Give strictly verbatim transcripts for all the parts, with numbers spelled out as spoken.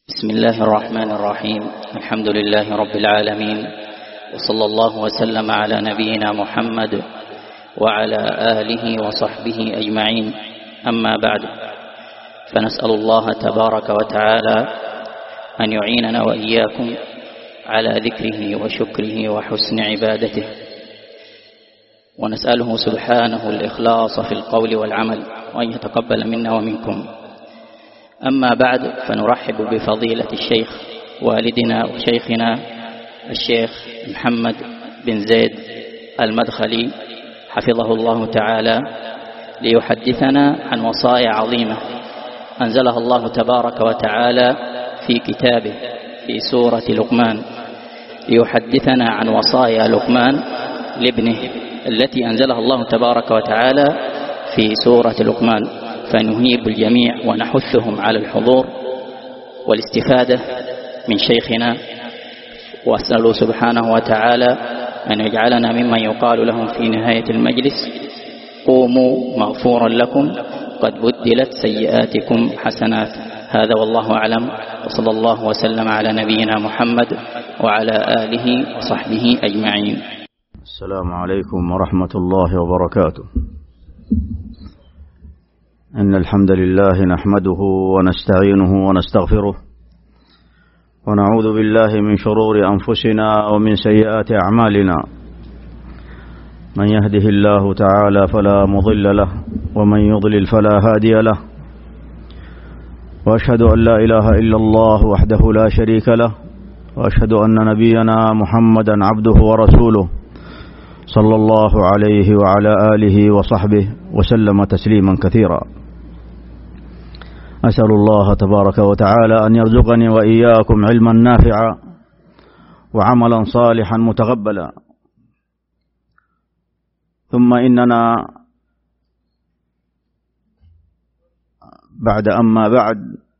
بسم الله الرحمن الرحيم. الحمد لله رب العالمين، وصلى الله وسلم على نبينا محمد وعلى آله وصحبه أجمعين. أما بعد، فنسأل الله تبارك وتعالى أن يعيننا وإياكم على ذكره وشكره وحسن عبادته، ونسأله سبحانه الإخلاص في القول والعمل، وأن يتقبل منا ومنكم. أما بعد، فنرحب بفضيلة الشيخ والدنا وشيخنا الشيخ محمد بن زيد المدخلي حفظه الله تعالى، ليحدثنا عن وصايا عظيمة أنزلها الله تبارك وتعالى في كتابه في سورة لقمان، ليحدثنا عن وصايا لقمان لابنه التي أنزلها الله تبارك وتعالى في سورة لقمان، فنهيب الجميع ونحثهم على الحضور والاستفادة من شيخنا، وأسأله سبحانه وتعالى أن يجعلنا ممن يقال لهم في نهاية المجلس: قوموا مغفورا لكم قد بدلت سيئاتكم حسنات. هذا والله أعلم، وصلى الله وسلم على نبينا محمد وعلى آله وصحبه أجمعين. السلام عليكم ورحمة الله وبركاته. إن الحمد لله نحمده ونستعينه ونستغفره، ونعوذ بالله من شرور أنفسنا ومن سيئات أعمالنا. من يهده الله تعالى فلا مضل له، ومن يضلل فلا هادي له، وأشهد أن لا إله إلا الله وحده لا شريك له، وأشهد أن نبينا محمدا عبده ورسوله صلى الله عليه وعلى آله وصحبه وسلم تسليما كثيرا. أسأل الله تبارك وتعالى أن يرزقني وإياكم علما نافعا وعملا صالحا متقبلا. ثم إننا بعد أما بعد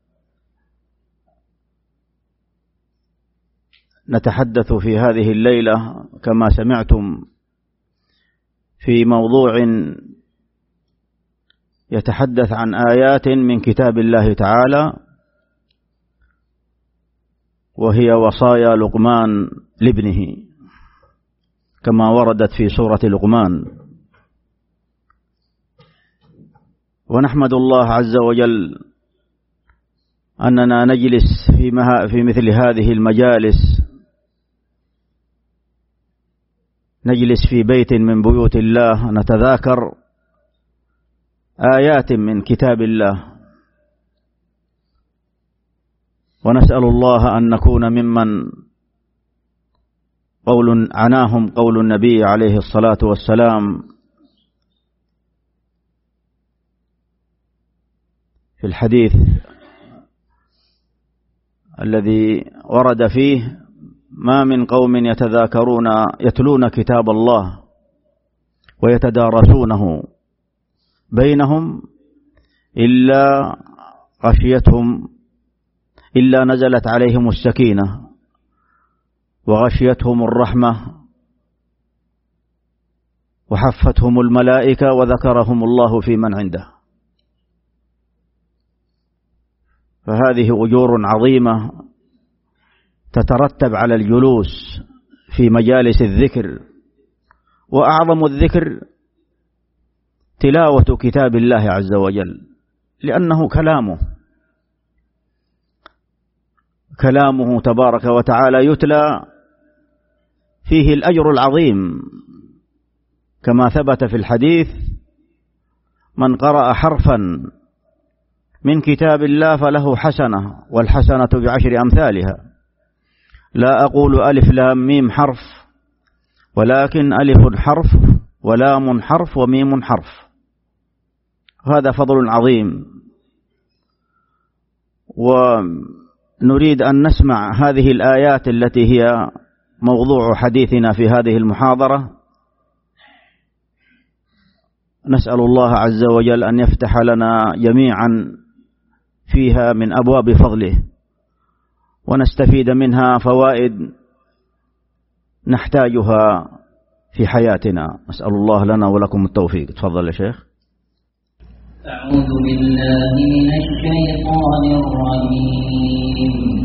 نتحدث في هذه الليلة كما سمعتم في موضوع يتحدث عن آيات من كتاب الله تعالى، وهي وصايا لقمان لابنه كما وردت في سورة لقمان. ونحمد الله عز وجل أننا نجلس في, في مثل هذه المجالس، نجلس في بيت من بيوت الله نتذاكر آيات من كتاب الله، ونسأل الله أن نكون ممن قول عناهم قول النبي عليه الصلاة والسلام في الحديث الذي ورد فيه: ما من قوم يتذاكرون يتلون كتاب الله ويتدارسونه بينهم إلا غشيتهم إلا نزلت عليهم السكينة وغشيتهم الرحمة وحفتهم الملائكة وذكرهم الله في من عنده. فهذه أجور عظيمة تترتب على الجلوس في مجالس الذكر، وأعظم الذكر تلاوة كتاب الله عز وجل، لأنه كلامه كلامه تبارك وتعالى يتلى، فيه الأجر العظيم كما ثبت في الحديث: من قرأ حرفا من كتاب الله فله حسنة، والحسنة بعشر أمثالها. لا أقول ألف لام ميم حرف، ولكن ألف حرف ولام حرف وميم حرف. هذا فضل عظيم. ونريد أن نسمع هذه الآيات التي هي موضوع حديثنا في هذه المحاضرة. نسأل الله عز وجل أن يفتح لنا جميعا فيها من أبواب فضله، ونستفيد منها فوائد نحتاجها في حياتنا. نسأل الله لنا ولكم التوفيق. تفضل يا شيخ. أعوذ بالله من الشيطان الرجيم.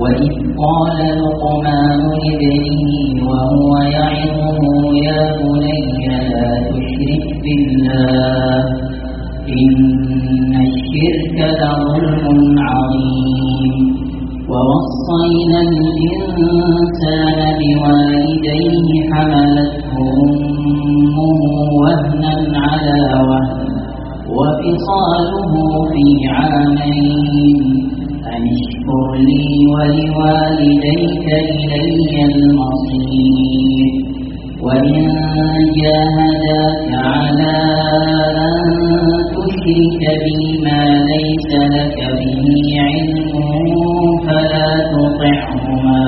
وإذ قال لقمان لابنه وهو يعظه يا بني لا تشرك بالله إن الشرك لظلم عظيم ووصينا الإنسان بوالديه حملته أمه وهنا على وهن وفصاله في عامين أن اشكر لي ولوالديك إلي المصير وإن جاهداك على أن تشرك بي ما ليس لك به علم فلا تطعهما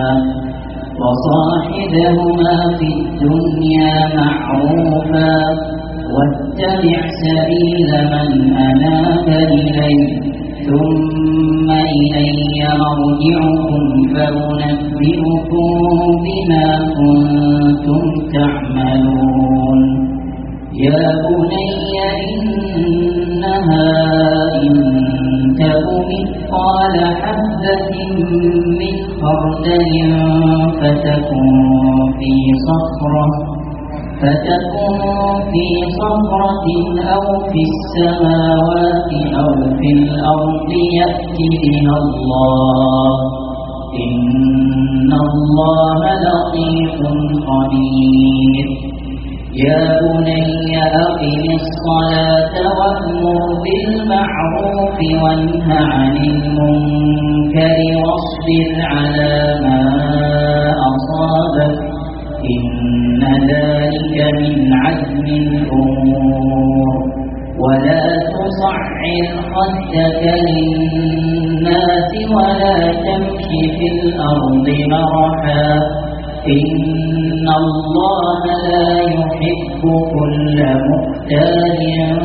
وصاحبهما في الدنيا معروفا واتبع سبيل من أناب إلي ثم إلي مرجعكم فأنبئكم بما كنتم تعملون يا بني إنها إن تك مثقال حبة من خردل فتكن في صخرة فتكن في صخرة أو في السماوات أو في الأرض يأت بها الله إن الله لطيف خبير يا بني أقم الصلاة وأمر بالمعروف وانه عن المنكر واصبر على ما أصابك إن ذلك من عزم الأمور ولا تصعر خدك للناس ولا تمش في الأرض مرحا إن الله لا يحب كل مختال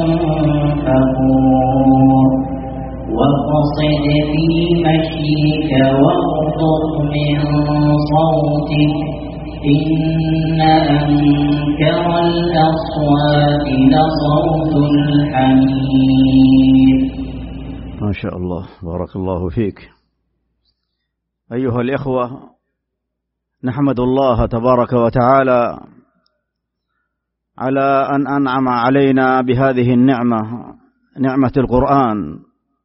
فخور واقصد في مشيك واغضض من صوتك إن أنكر الأصوات لصوت الحمير. ما شاء الله، بارك الله فيك. أيها الإخوة، نحمد الله تبارك وتعالى على أن أنعم علينا بهذه النعمة، نعمة القرآن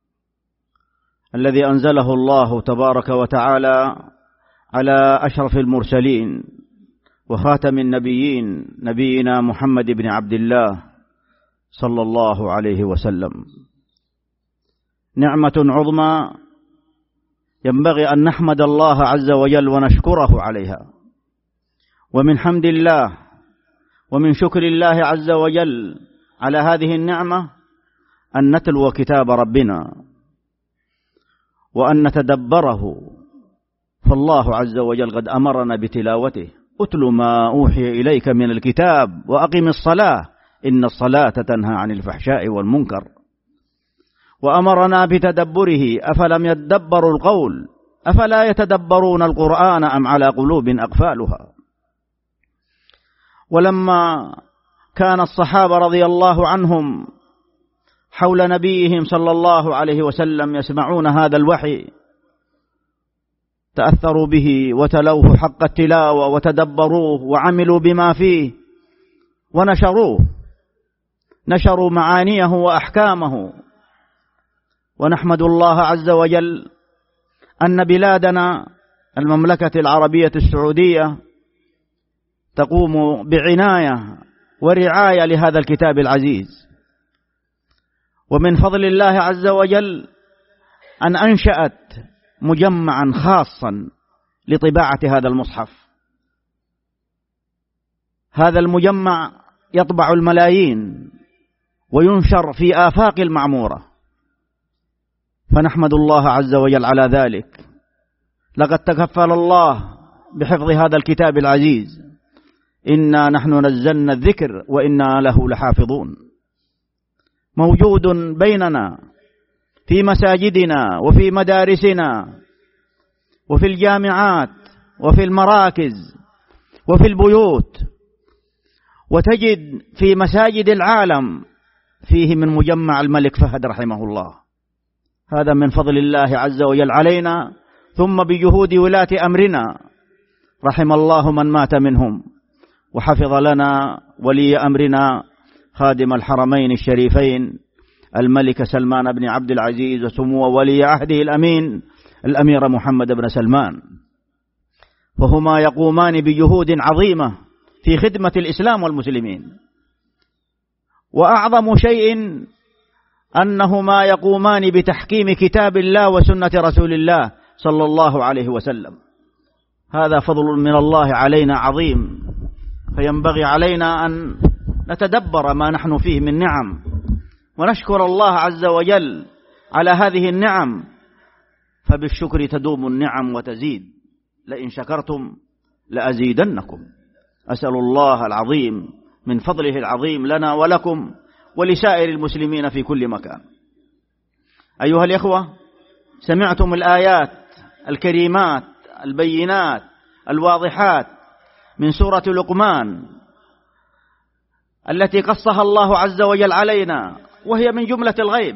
الذي أنزله الله تبارك وتعالى على أشرف المرسلين وخاتم النبيين نبينا محمد بن عبد الله صلى الله عليه وسلم. نعمة عظمى ينبغي أن نحمد الله عز وجل ونشكره عليها. ومن حمد الله ومن شكر الله عز وجل على هذه النعمة أن نتلو كتاب ربنا وأن نتدبره، فالله عز وجل قد أمرنا بتلاوته. أتل ما أوحي إليك من الكتاب وأقم الصلاة إن الصلاة تنهى عن الفحشاء والمنكر. وأمرنا بتدبره، أفلم يدبروا القول أفلا يتدبرون القرآن أم على قلوب أقفالها. ولما كان الصحابة رضي الله عنهم حول نبيهم صلى الله عليه وسلم يسمعون هذا الوحي تأثروا به وتلوه حق التلاوة وتدبروه وعملوا بما فيه ونشروه، نشروا معانيه وأحكامه. ونحمد الله عز وجل أن بلادنا المملكة العربية السعودية تقوم بعناية ورعاية لهذا الكتاب العزيز. ومن فضل الله عز وجل أن أنشأت مجمعا خاصا لطباعة هذا المصحف. هذا المجمع يطبع الملايين وينشر في آفاق المعمورة، فنحمد الله عز وجل على ذلك. لقد تكفل الله بحفظ هذا الكتاب العزيز، إنا نحن نزلنا الذكر وإنا له لحافظون. موجود بيننا في مساجدنا وفي مدارسنا وفي الجامعات وفي المراكز وفي البيوت، وتجد في مساجد العالم فيه من مجمع الملك فهد رحمه الله. هذا من فضل الله عز وجل علينا ثم بجهود ولاة أمرنا، رحم الله من مات منهم، وحفظ لنا ولي أمرنا خادم الحرمين الشريفين الملك سلمان بن عبد العزيز وسمو ولي عهده الأمين الأمير محمد بن سلمان، فهما يقومان بجهود عظيمة في خدمة الإسلام والمسلمين. وأعظم شيء أنهما يقومان بتحكيم كتاب الله وسنة رسول الله صلى الله عليه وسلم. هذا فضل من الله علينا عظيم، فينبغي علينا أن نتدبر ما نحن فيه من نعم، ونشكر الله عز وجل على هذه النعم، فبالشكر تدوم النعم وتزيد، لئن شكرتم لأزيدنكم. أسأل الله العظيم من فضله العظيم لنا ولكم ولسائر المسلمين في كل مكان. أيها الإخوة، سمعتم الآيات الكريمات البينات الواضحات من سورة لقمان التي قصها الله عز وجل علينا، وهي من جملة الغيب.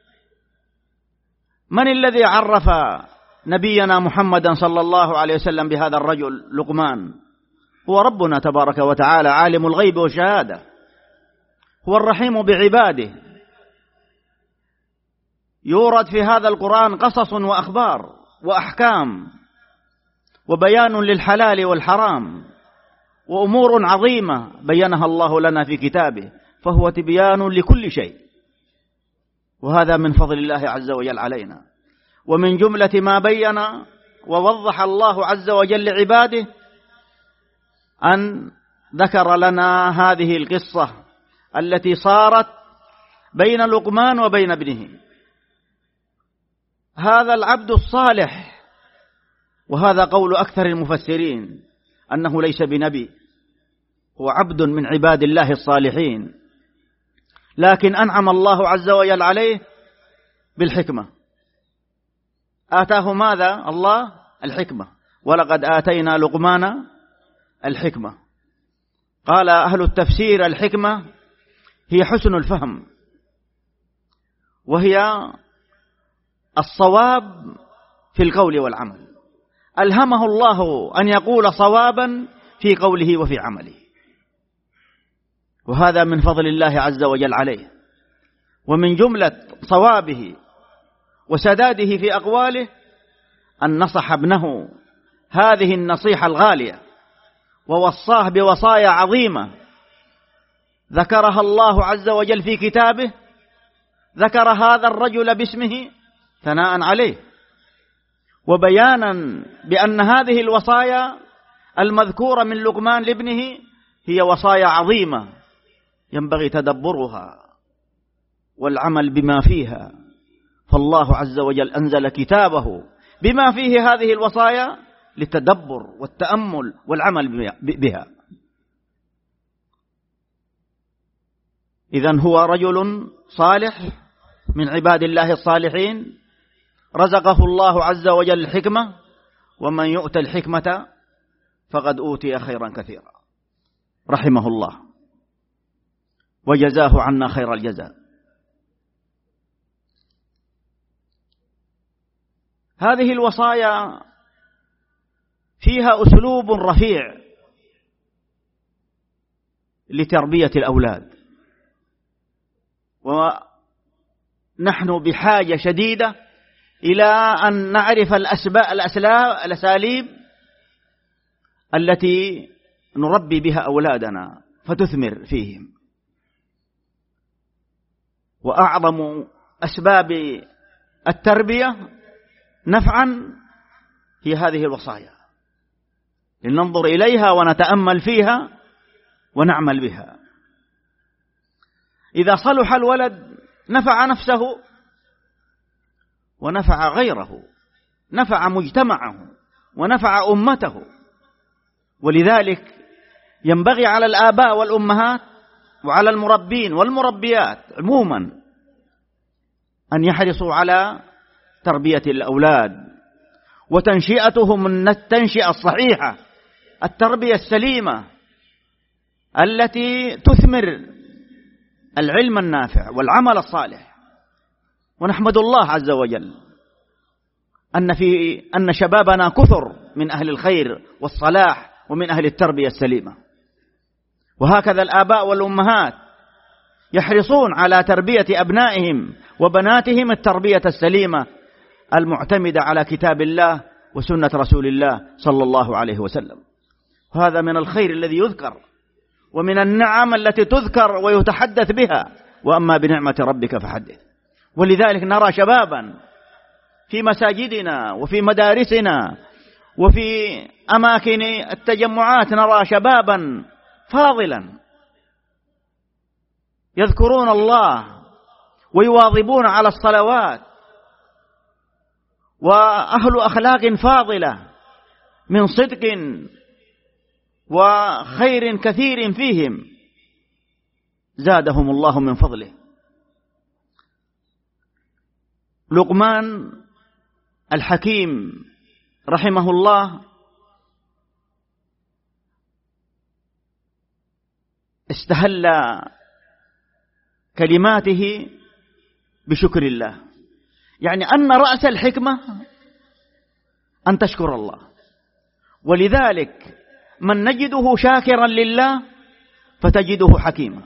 من الذي عرف نبينا محمدا صلى الله عليه وسلم بهذا الرجل لقمان؟ هو ربنا تبارك وتعالى، عالم الغيب والشهادة، هو الرحيم بعباده. يورد في هذا القرآن قصص وأخبار وأحكام وبيان للحلال والحرام وأمور عظيمة بينها الله لنا في كتابه، فهو تبيان لكل شيء، وهذا من فضل الله عز وجل علينا. ومن جملة ما بين ووضح الله عز وجل لعباده أن ذكر لنا هذه القصة التي صارت بين لقمان وبين ابنه. هذا العبد الصالح، وهذا قول أكثر المفسرين أنه ليس بنبي، هو عبد من عباد الله الصالحين، لكن أنعم الله عز وجل عليه بالحكمة. آتاه ماذا؟ الله الحكمة، ولقد آتينا لقمان الحكمة. قال أهل التفسير: الحكمة هي حسن الفهم، وهي الصواب في القول والعمل. ألهمه الله أن يقول صوابا في قوله وفي عمله، وهذا من فضل الله عز وجل عليه. ومن جملة صوابه وسداده في أقواله أن نصح ابنه هذه النصيحة الغالية، ووصاه بوصايا عظيمة ذكرها الله عز وجل في كتابه. ذكر هذا الرجل باسمه ثناء عليه، وبيانا بأن هذه الوصايا المذكورة من لقمان لابنه هي وصايا عظيمة ينبغي تدبرها والعمل بما فيها. فالله عز وجل أنزل كتابه بما فيه هذه الوصايا للتدبر والتأمل والعمل بها. إذن هو رجل صالح من عباد الله الصالحين، رزقه الله عز وجل الحكمة، ومن يؤت الحكمة فقد أوتي خيرا كثيرا، رحمه الله وجزاه عنا خير الجزاء. هذه الوصايا فيها أسلوب رفيع لتربية الأولاد، ونحن بحاجة شديدة إلى أن نعرف الأساليب التي نربي بها أولادنا فتثمر فيهم. وأعظم أسباب التربية نفعا هي هذه الوصايا، لننظر إليها ونتأمل فيها ونعمل بها. إذا صلح الولد نفع نفسه ونفع غيره، نفع مجتمعه ونفع أمته. ولذلك ينبغي على الآباء والأمهات وعلى المربين والمربيات عموما أن يحرصوا على تربية الأولاد وتنشئتهم التنشئة الصحيحة، التربية السليمة التي تثمر العلم النافع والعمل الصالح. ونحمد الله عز وجل أن في أن شبابنا كثر من أهل الخير والصلاح ومن أهل التربية السليمة، وهكذا الآباء والأمهات يحرصون على تربية أبنائهم وبناتهم التربية السليمة المعتمدة على كتاب الله وسنة رسول الله صلى الله عليه وسلم. وهذا من الخير الذي يذكر ومن النعم التي تذكر ويتحدث بها، وأما بنعمة ربك فحدث. ولذلك نرى شبابا في مساجدنا وفي مدارسنا وفي أماكن التجمعات، نرى شبابا فاضلا يذكرون الله ويواظبون على الصلوات، وأهل أخلاق فاضلة من صدق وخير كثير فيهم، زادهم الله من فضله. لقمان الحكيم رحمه الله استهل كلماته بشكر الله، يعني أن رأس الحكمة أن تشكر الله. ولذلك من نجده شاكرا لله فتجده حكيما،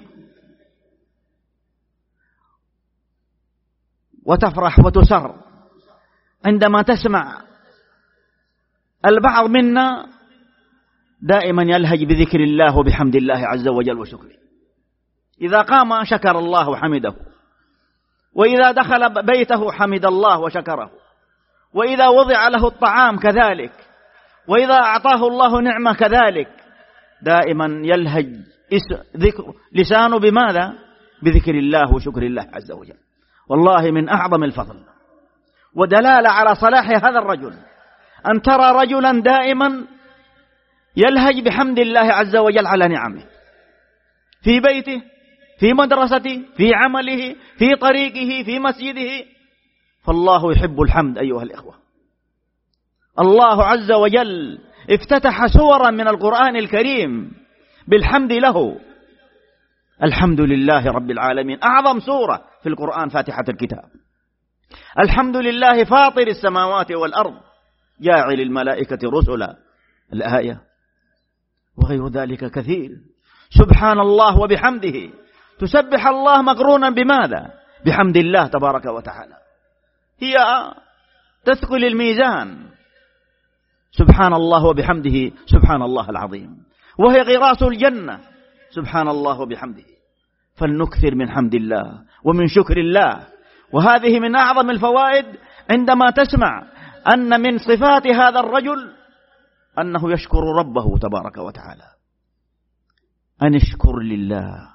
وتفرح وتسر عندما تسمع البعض منا دائما يلهج بذكر الله وبحمد الله عز وجل وشكره. إذا قام شكر الله وحمده، وإذا دخل بيته حمد الله وشكره، وإذا وضع له الطعام كذلك، وإذا أعطاه الله نعمة كذلك، دائما يلهج ذكر لسانه بماذا؟ بذكر الله وشكر الله عز وجل. والله من أعظم الفضل ودلالة على صلاح هذا الرجل أن ترى رجلا دائما يلهج بحمد الله عز وجل على نعمه في بيته، في مدرسته، في عمله، في طريقه، في مسجده. فالله يحب الحمد أيها الإخوة. الله عز وجل افتتح سورا من القرآن الكريم بالحمد له. الحمد لله رب العالمين، أعظم سورة في القرآن فاتحة الكتاب. الحمد لله فاطر السماوات والأرض جاعل الملائكة رسلا، الآية، وغير ذلك كثير. سبحان الله وبحمده، تسبح الله مقرونا بماذا؟ بحمد الله تبارك وتعالى، هي تثقل الميزان. سبحان الله وبحمده سبحان الله العظيم، وهي غراس الجنة. سبحان الله وبحمده. فلنكثر من حمد الله ومن شكر الله. وهذه من أعظم الفوائد عندما تسمع أن من صفات هذا الرجل أنه يشكر ربه تبارك وتعالى. أن اشكر لله.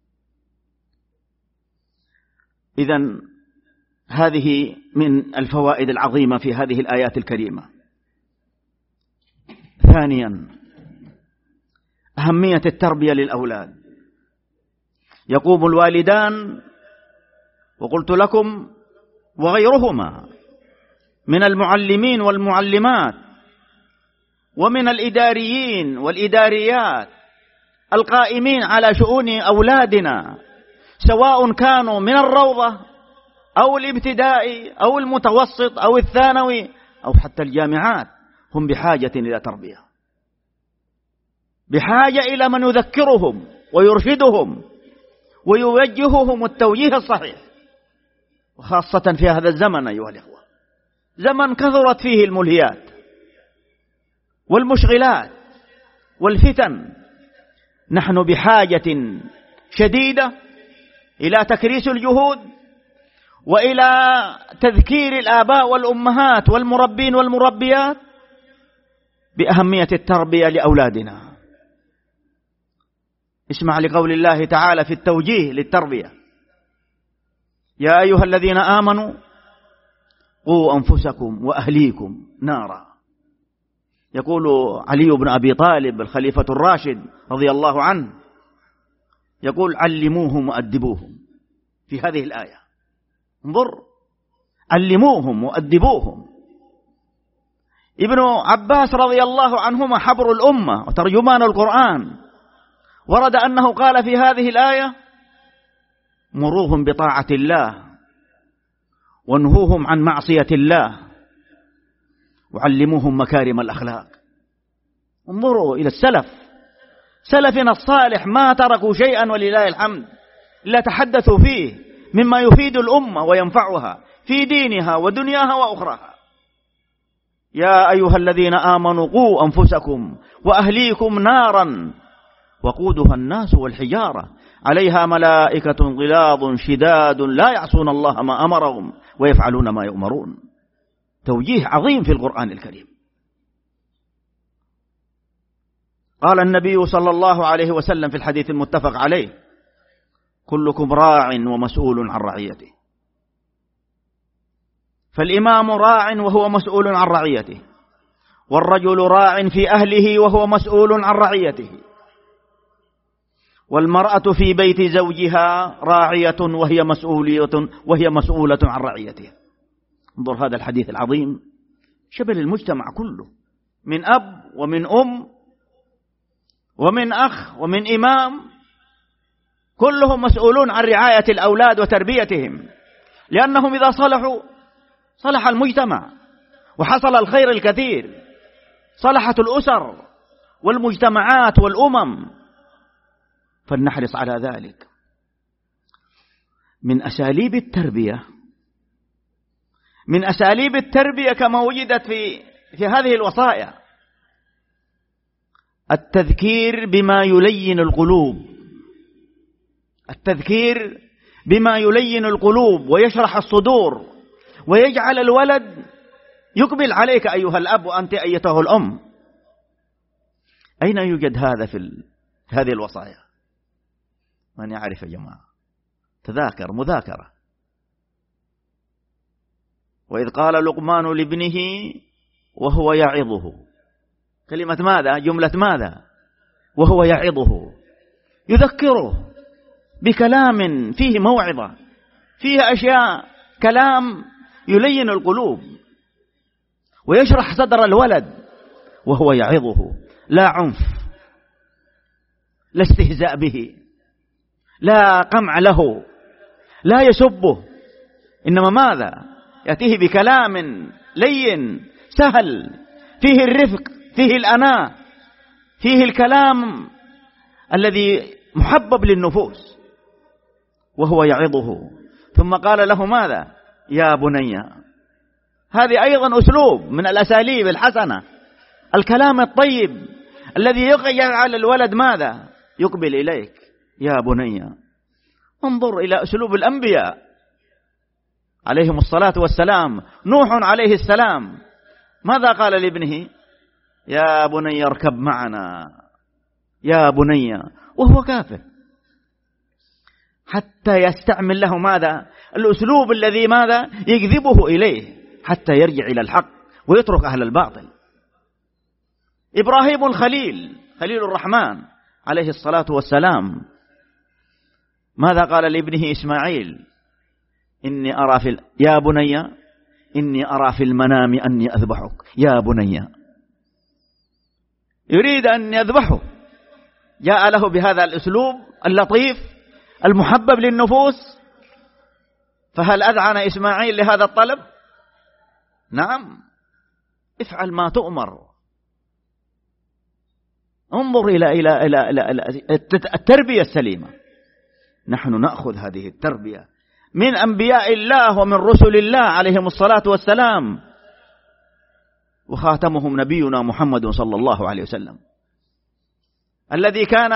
إذن هذه من الفوائد العظيمة في هذه الآيات الكريمة. ثانيا، أهمية التربية للأولاد. يقوم الوالدان، وقلت لكم وغيرهما من المعلمين والمعلمات ومن الإداريين والإداريات القائمين على شؤون أولادنا، سواء كانوا من الروضة أو الابتدائي أو المتوسط أو الثانوي أو حتى الجامعات، هم بحاجة إلى تربية، بحاجة إلى من يذكرهم ويرشدهم ويوجههم التوجيه الصحيح. وخاصة في هذا الزمن أيها الإخوة، زمن كثرت فيه الملهيات والمشغلات والفتن. نحن بحاجة شديدة إلى تكريس الجهود وإلى تذكير الآباء والأمهات والمربين والمربيات بأهمية التربية لأولادنا. اسمع لقول الله تعالى في التوجيه للتربية: يا أيها الذين آمنوا قوا أنفسكم وأهليكم نارا. يقول علي بن أبي طالب الخليفة الراشد رضي الله عنه، يقول: علموهم وأدبوهم. في هذه الآية انظر، علموهم وأدبوهم. ابن عباس رضي الله عنهما حبر الأمة وترجمان القرآن، ورد أنه قال في هذه الآية: مروهم بطاعة الله وانهوهم عن معصية الله وعلموهم مكارم الأخلاق. انظروا إلى السلف، سلفنا الصالح ما تركوا شيئا ولله الحمد إلا تحدثوا فيه مما يفيد الأمة وينفعها في دينها ودنياها وأخراها. يا أيها الذين آمنوا قوا أنفسكم وأهليكم نارا وقودها الناس والحجارة عليها ملائكة غلاظ شداد لا يعصون الله ما أمرهم ويفعلون ما يؤمرون. توجيه عظيم في القرآن الكريم. قال النبي صلى الله عليه وسلم في الحديث المتفق عليه: كلكم راع ومسؤول عن رعيته. فالإمام راع وهو مسؤول عن رعيته، والرجل راع في أهله وهو مسؤول عن رعيته، والمرأة في بيت زوجها راعية وهي مسؤولية وهي مسؤولة عن رعيتها. انظر هذا الحديث العظيم شمل المجتمع كله، من أب ومن أم ومن أخ ومن إمام، كلهم مسؤولون عن رعاية الأولاد وتربيتهم، لأنهم إذا صلحوا صلح المجتمع وحصل الخير الكثير، صلحت الأسر والمجتمعات والأمم، فلنحرص على ذلك. من أساليب التربية من أساليب التربية كما وجدت في في هذه الوصايا التذكير بما يلين القلوب، التذكير بما يلين القلوب ويشرح الصدور ويجعل الولد يقبل عليك أيها الأب وأنت أيتها الأم. أين يوجد هذا في هذه الوصايا؟ من يعرف يا جماعة؟ تذاكر مذاكرة. وإذ قال لقمان لابنه وهو يعظه، كلمة ماذا؟ جملة ماذا؟ وهو يعظه، يذكره بكلام فيه موعظة، فيه أشياء، كلام يلين القلوب ويشرح صدر الولد، وهو يعظه، لا عنف، لا استهزاء به، لا قمع له، لا يسبه، إنما ماذا؟ يأتيه بكلام لين سهل فيه الرفق، فيه الأناة، فيه الكلام الذي محبب للنفوس، وهو يعظه. ثم قال له ماذا؟ يا بني. هذه أيضا أسلوب من الأساليب الحسنة، الكلام الطيب الذي يجعل الولد ماذا؟ يقبل إليك. يا بني. انظر إلى أسلوب الأنبياء عليهم الصلاة والسلام. نوح عليه السلام ماذا قال لابنه؟ يا بني اركب معنا، يا بني، وهو كافر، حتى يستعمل له ماذا؟ الأسلوب الذي ماذا؟ يجذبه إليه حتى يرجع إلى الحق ويترك أهل الباطل. إبراهيم الخليل، خليل الرحمن عليه الصلاة والسلام، ماذا قال لابنه إسماعيل؟ إني أرى في يا بني إني أرى في المنام أني أذبحك. يا بني، يريد أن يذبحه، جاء له بهذا الأسلوب اللطيف المحبب للنفوس. فهل أذعن إسماعيل لهذا الطلب؟ نعم، افعل ما تؤمر. انظر إلى إلى إلى إلى التربية السليمة. نحن نأخذ هذه التربية من أنبياء الله ومن رسل الله عليهم الصلاة والسلام، وخاتمهم نبينا محمد صلى الله عليه وسلم، الذي كان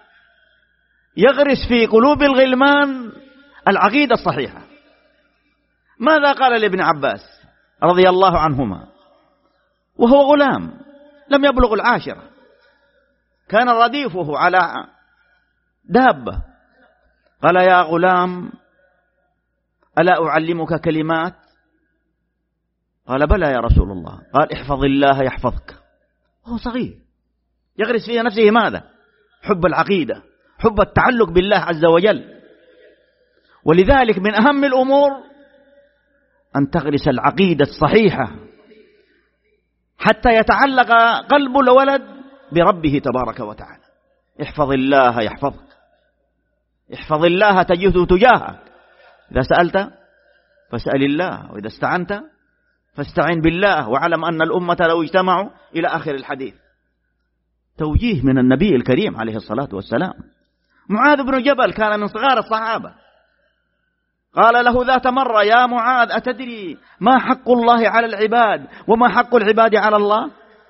يغرس في قلوب الغلمان العقيدة الصحيحة. ماذا قال لابن عباس رضي الله عنهما وهو غلام لم يبلغ العاشرة، كان رديفه على دابة، قال يا غلام ألا أعلمك كلمات؟ قال بلى يا رسول الله. قال احفظ الله يحفظك. وهو صغير يغرس في نفسه ماذا؟ حب العقيدة، حب التعلق بالله عز وجل. ولذلك من أهم الأمور أن تغرس العقيدة الصحيحة حتى يتعلق قلب الولد بربه تبارك وتعالى. احفظ الله يحفظك، احفظ الله تجده تجاهك. إذا سألت فاسأل الله، وإذا استعنت فاستعن بالله واعلم أن الأمة لو اجتمعوا إلى آخر الحديث. توجيه من النبي الكريم عليه الصلاة والسلام. معاذ بن جبل كان من صغار الصحابة، قال له ذات مرة: يا معاذ أتدري ما حق الله على العباد وما حق العباد على الله؟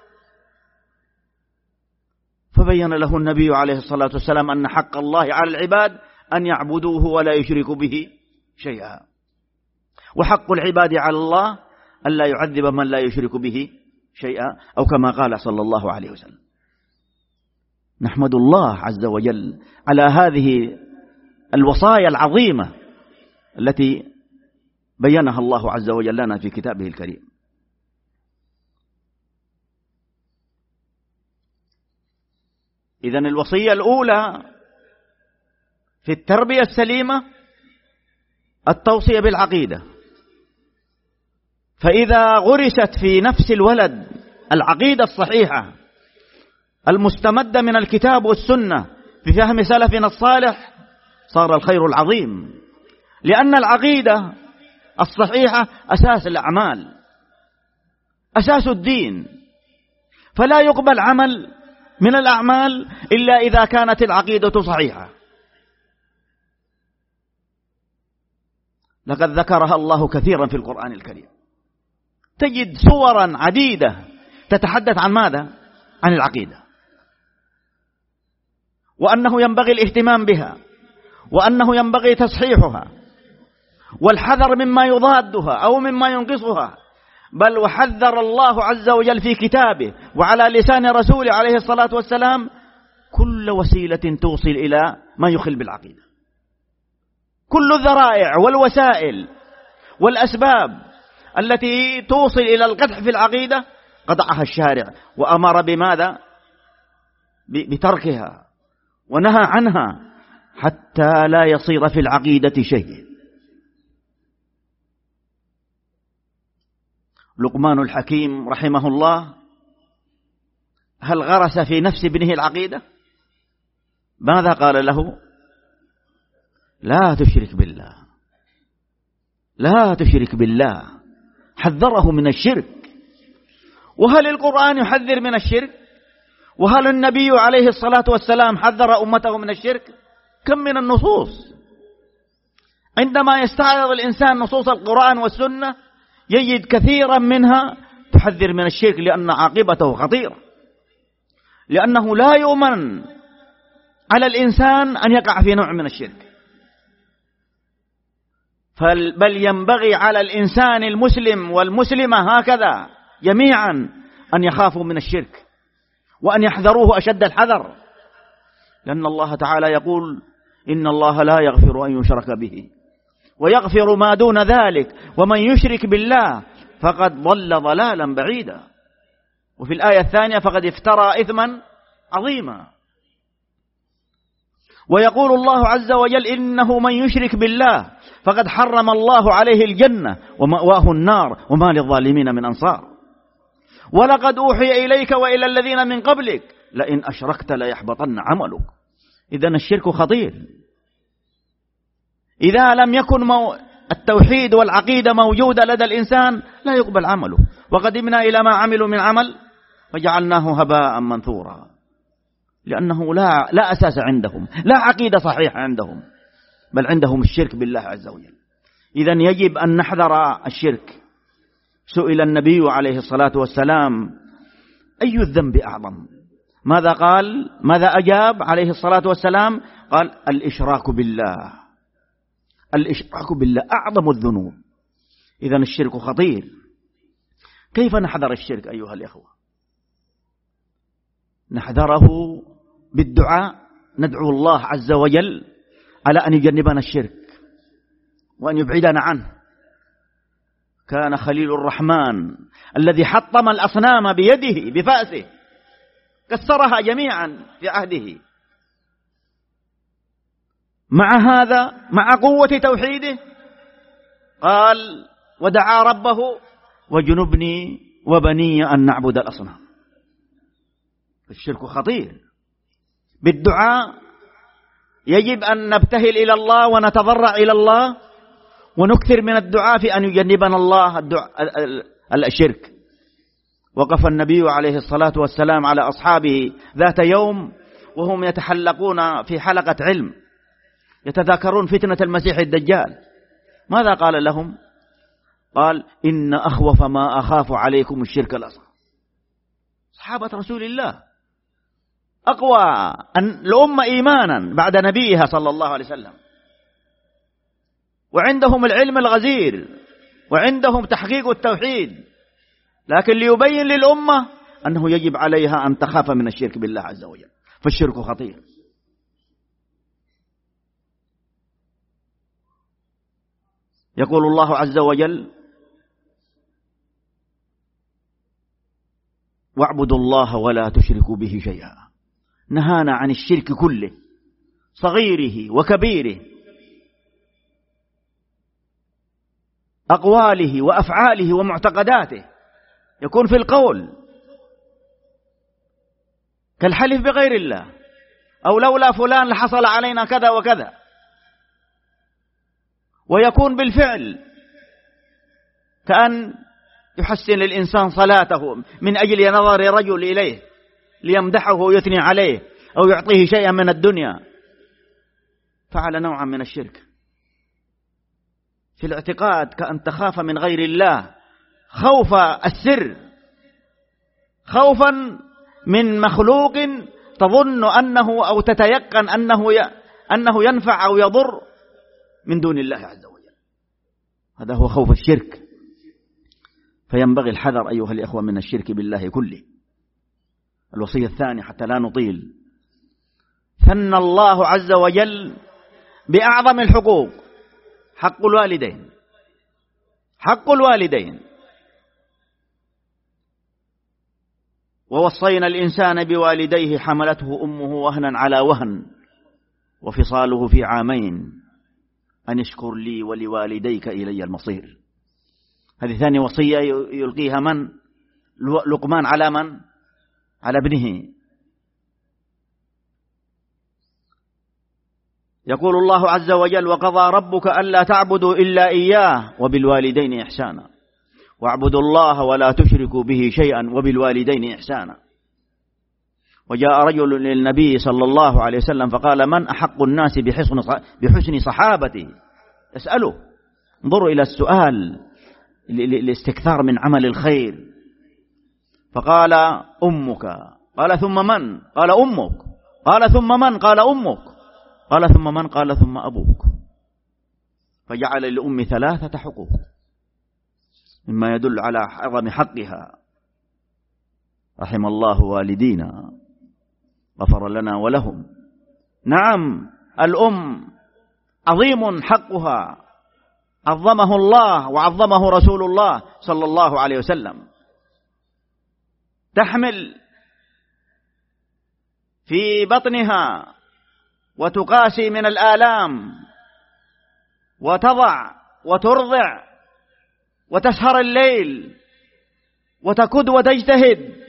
فبين له النبي عليه الصلاة والسلام أن حق الله على العباد أن يعبدوه ولا يشركوا به شيئا، وحق العباد على الله ألا يعذب من لا يشرك به شيئا، أو كما قال صلى الله عليه وسلم. نحمد الله عز وجل على هذه الوصايا العظيمة التي بينها الله عز وجل لنا في كتابه الكريم. إذن الوصية الأولى في التربية السليمة التوصية بالعقيدة، فإذا غرست في نفس الولد العقيدة الصحيحة المستمدة من الكتاب والسنة في فهم سلفنا الصالح صار الخير العظيم، لأن العقيدة الصحيحة أساس الأعمال، أساس الدين، فلا يقبل عمل من الأعمال إلا إذا كانت العقيدة صحيحة. لقد ذكرها الله كثيرا في القرآن الكريم، تجد صورا عديدة تتحدث عن ماذا؟ عن العقيدة، وأنه ينبغي الاهتمام بها، وأنه ينبغي تصحيحها والحذر مما يضادها أو مما ينقصها. بل وحذر الله عز وجل في كتابه وعلى لسان رسوله عليه الصلاة والسلام كل وسيلة توصل إلى ما يخل بالعقيدة. كل الذرائع والوسائل والأسباب التي توصل إلى القدح في العقيدة قطعها الشارع وأمر بماذا؟ بتركها ونهى عنها حتى لا يصير في العقيدة شيء. لقمان الحكيم رحمه الله هل غرس في نفس ابنه العقيدة؟ ماذا قال له؟ لا تشرك بالله، لا تشرك بالله، حذره من الشرك. وهل القرآن يحذر من الشرك؟ وهل النبي عليه الصلاة والسلام حذر أمته من الشرك؟ كم من النصوص عندما يستعرض الإنسان نصوص القرآن والسنة يجد كثيرا منها تحذر من الشرك، لأن عاقبته خطيرة، لأنه لا يؤمن على الإنسان أن يقع في نوع من الشرك، بل ينبغي على الإنسان المسلم والمسلمة هكذا جميعا أن يخافوا من الشرك وأن يحذروه أشد الحذر، لأن الله تعالى يقول إن الله لا يغفر أن يشرك به ويغفر ما دون ذلك ومن يشرك بالله فقد ضل ضلالا بعيدا. وفي الآية الثانية فقد افترى إثما عظيما. ويقول الله عز وجل إنه من يشرك بالله فقد حرم الله عليه الجنة ومأواه النار وما للظالمين من أنصار. ولقد أوحي إليك وإلى الذين من قبلك لئن أشركت ليحبطن عملك. إذن الشرك خطير. إذا لم يكن مو... التوحيد والعقيدة موجودة لدى الإنسان لا يقبل عمله. وقدمنا إلى ما عملوا من عمل وجعلناه هباء منثورا، لأنه لا, لا أساس عندهم، لا عقيدة صحيحة عندهم، بل عندهم الشرك بالله عز وجل. إذن يجب أن نحذر الشرك. سئل النبي عليه الصلاة والسلام أي الذنب أعظم؟ ماذا قال؟ ماذا أجاب عليه الصلاة والسلام؟ قال الإشراك بالله. الإشراك بالله أعظم الذنوب. إذن الشرك خطير. كيف نحذر الشرك أيها الإخوة؟ نحذره بالدعاء، ندعو الله عز وجل على أن يجنبنا الشرك وأن يبعدنا عنه. كان خليل الرحمن الذي حطم الأصنام بيده بفأسه كسرها جميعا في عهده، مع هذا مع قوة توحيده قال ودعا ربه وجنبني وبني أن نعبد الأصنام. الشرك خطير. بالدعاء يجب أن نبتهل إلى الله ونتضرع إلى الله ونكثر من الدعاء في أن يجنبنا الله الشرك. وقف النبي عليه الصلاة والسلام على أصحابه ذات يوم وهم يتحلقون في حلقة علم يتذاكرون فتنة المسيح الدجال. ماذا قال لهم؟ قال: إن أخوف ما أخاف عليكم الشرك الأصغر. صحابة رسول الله أقوى الأمة إيمانا بعد نبيها صلى الله عليه وسلم، وعندهم العلم الغزير وعندهم تحقيق التوحيد، لكن ليبين للأمة أنه يجب عليها أن تخاف من الشرك بالله عز وجل، فالشرك خطير. يقول الله عز وجل: واعبدوا الله ولا تشركوا به شيئا. نهانا عن الشرك كله، صغيره وكبيره، أقواله وأفعاله ومعتقداته. يكون في القول كالحلف بغير الله، أو لولا فلان لحصل علينا كذا وكذا. ويكون بالفعل كأن يحسن الإنسان صلاته من أجل نظر رجل إليه ليمدحه ويثني عليه أو يعطيه شيئا من الدنيا، فعل نوعا من الشرك. في الاعتقاد كأن تخاف من غير الله خوف السر، خوفا من مخلوق تظن أنه أو تتيقن أنه أنه ينفع أو يضر من دون الله عز وجل. هذا هو خوف الشرك. فينبغي الحذر أيها الإخوة من الشرك بالله كله. الوصية الثانية حتى لا نطيل: ثنى الله عز وجل بأعظم الحقوق حق الوالدين. حق الوالدين. ووصينا الإنسان بوالديه حملته أمه وهنا على وهن وفصاله في عامين أن اشكر لي ولوالديك إلي المصير. هذه ثاني وصية يلقيها من؟ لقمان على من؟ على ابنه. يقول الله عز وجل: وقضى ربك ألا تعبدوا إلا إياه وبالوالدين إحسانا واعبدوا الله ولا تشركوا به شيئا وبالوالدين إحسانا. وجاء رجل للنبي صلى الله عليه وسلم فقال: من أحق الناس بحسن بحسن صحابتي؟ اسأله. انظروا إلى السؤال لاستكثار من عمل الخير. فقال: أمك. قال: ثم من؟ قال: أمك. قال: ثم من؟ قال: أمك. قال: ثم من؟ قال: ثم أبوك. فجعل للأم ثلاثة حقوق مما يدل على عظم حقها. رحم الله والدينا غفر لنا ولهم. نعم، الأم عظيم حقها، عظمه الله وعظمه رسول الله صلى الله عليه وسلم. تحمل في بطنها وتقاسي من الآلام وتضع وترضع وتسهر الليل وتكد وتجتهد.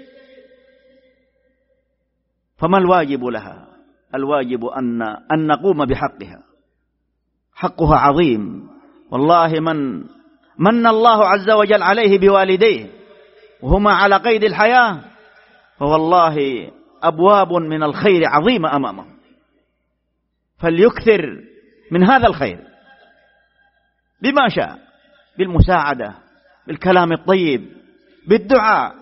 فما الواجب لها؟ الواجب أن أن نقوم بحقها. حقها عظيم والله. من من الله عز وجل عليه بوالديه وهما على قيد الحياة فوالله أبواب من الخير عظيمة أمامه، فليكثر من هذا الخير بما شاء، بالمساعدة، بالكلام الطيب، بالدعاء،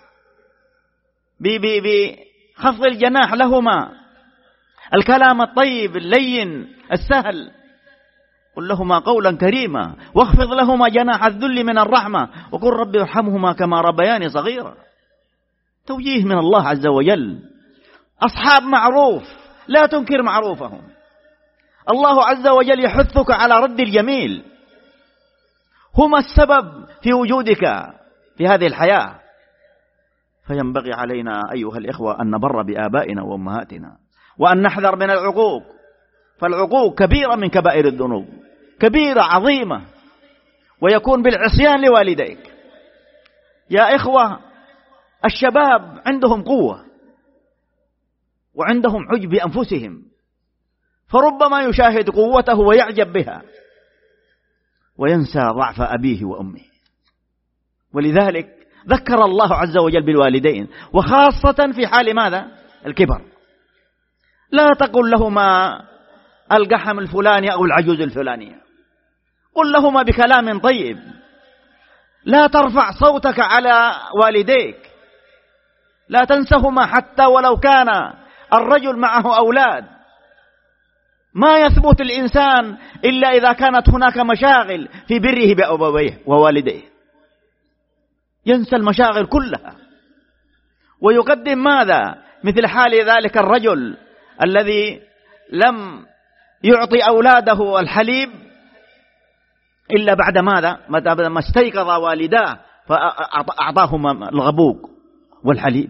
بخفض الجناح لهما، الكلام الطيب اللين السهل. قل لهما قولا كريما واخفض لهما جناح الذل من الرحمة وقل رب ارحمهما كما ربياني صغيرا. توجيه من الله عز وجل. أصحاب معروف لا تنكر معروفهم. الله عز وجل يحثك على رد الجميل، هما السبب في وجودك في هذه الحياة. فينبغي علينا أيها الإخوة أن نبر بآبائنا وأمهاتنا وأن نحذر من العقوق، فالعقوق كبيرة من كبائر الذنوب، كبيرة عظيمة، ويكون بالعصيان لوالديك. يا إخوة، الشباب عندهم قوة وعندهم عجب بأنفسهم، فربما يشاهد قوته ويعجب بها وينسى ضعف أبيه وأمه. ولذلك ذكر الله عز وجل بالوالدين، وخاصة في حال ماذا؟ الكبر. لا تقل لهما القحم الفلاني أو العجوز الفلانية، قل لهما بكلام طيب. لا ترفع صوتك على والديك، لا تنسهما حتى ولو كان الرجل معه أولاد. ما يثبت الإنسان إلا إذا كانت هناك مشاغل في بره بأبويه ووالديه، ينسى المشاغل كلها ويقدم ماذا؟ مثل حال ذلك الرجل الذي لم يعطي أولاده الحليب إلا بعد ماذا؟ ما استيقظ والداه فأعطاهما الغبوق والحليب.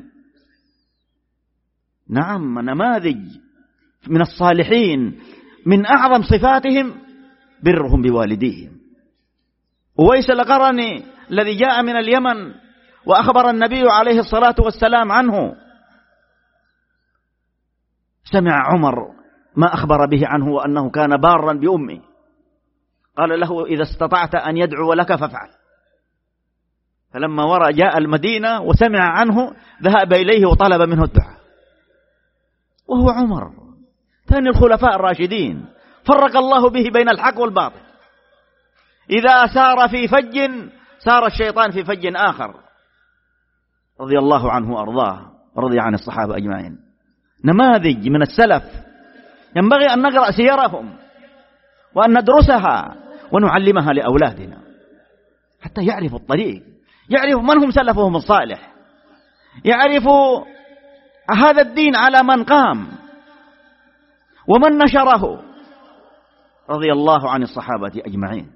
نعم، نماذج من الصالحين من أعظم صفاتهم برهم بوالديهم. أويس القرني الذي جاء من اليمن وأخبر النبي عليه الصلاة والسلام عنه، سمع عمر ما أخبر به عنه وأنه كان بارا بأمه، قال له: إذا استطعت أن يدعو لك فافعل. فلما ورى جاء المدينة وسمع عنه ذهب إليه وطلب منه الدعاء، وهو عمر ثاني الخلفاء الراشدين، فرق الله به بين الحق والباطل. إذا سار في فج سار الشيطان في فج آخر، رضي الله عنه وأرضاه، رضي عن الصحابة أجمعين. نماذج من السلف ينبغي أن نقرأ سيرهم وأن ندرسها ونعلمها لأولادنا حتى يعرفوا الطريق، يعرفوا من هم سلفهم الصالح، يعرفوا هذا الدين على من قام ومن نشره، رضي الله عن الصحابة أجمعين.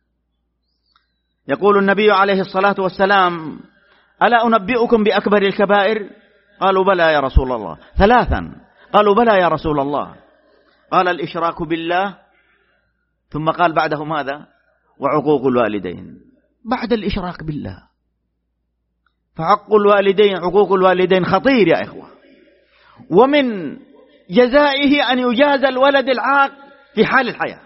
يقول النبي عليه الصلاة والسلام: ألا أنبئكم بأكبر الكبائر؟ قالوا: بلى يا رسول الله. ثلاثا. قالوا: بلى يا رسول الله. قال: الإشراك بالله، ثم قال بعده ماذا؟ وعقوق الوالدين. بعد الإشراك بالله، فعق الوالدين، عقوق الوالدين خطير يا إخوة، ومن جزائه أن يجازى الولد العاق في حال الحياة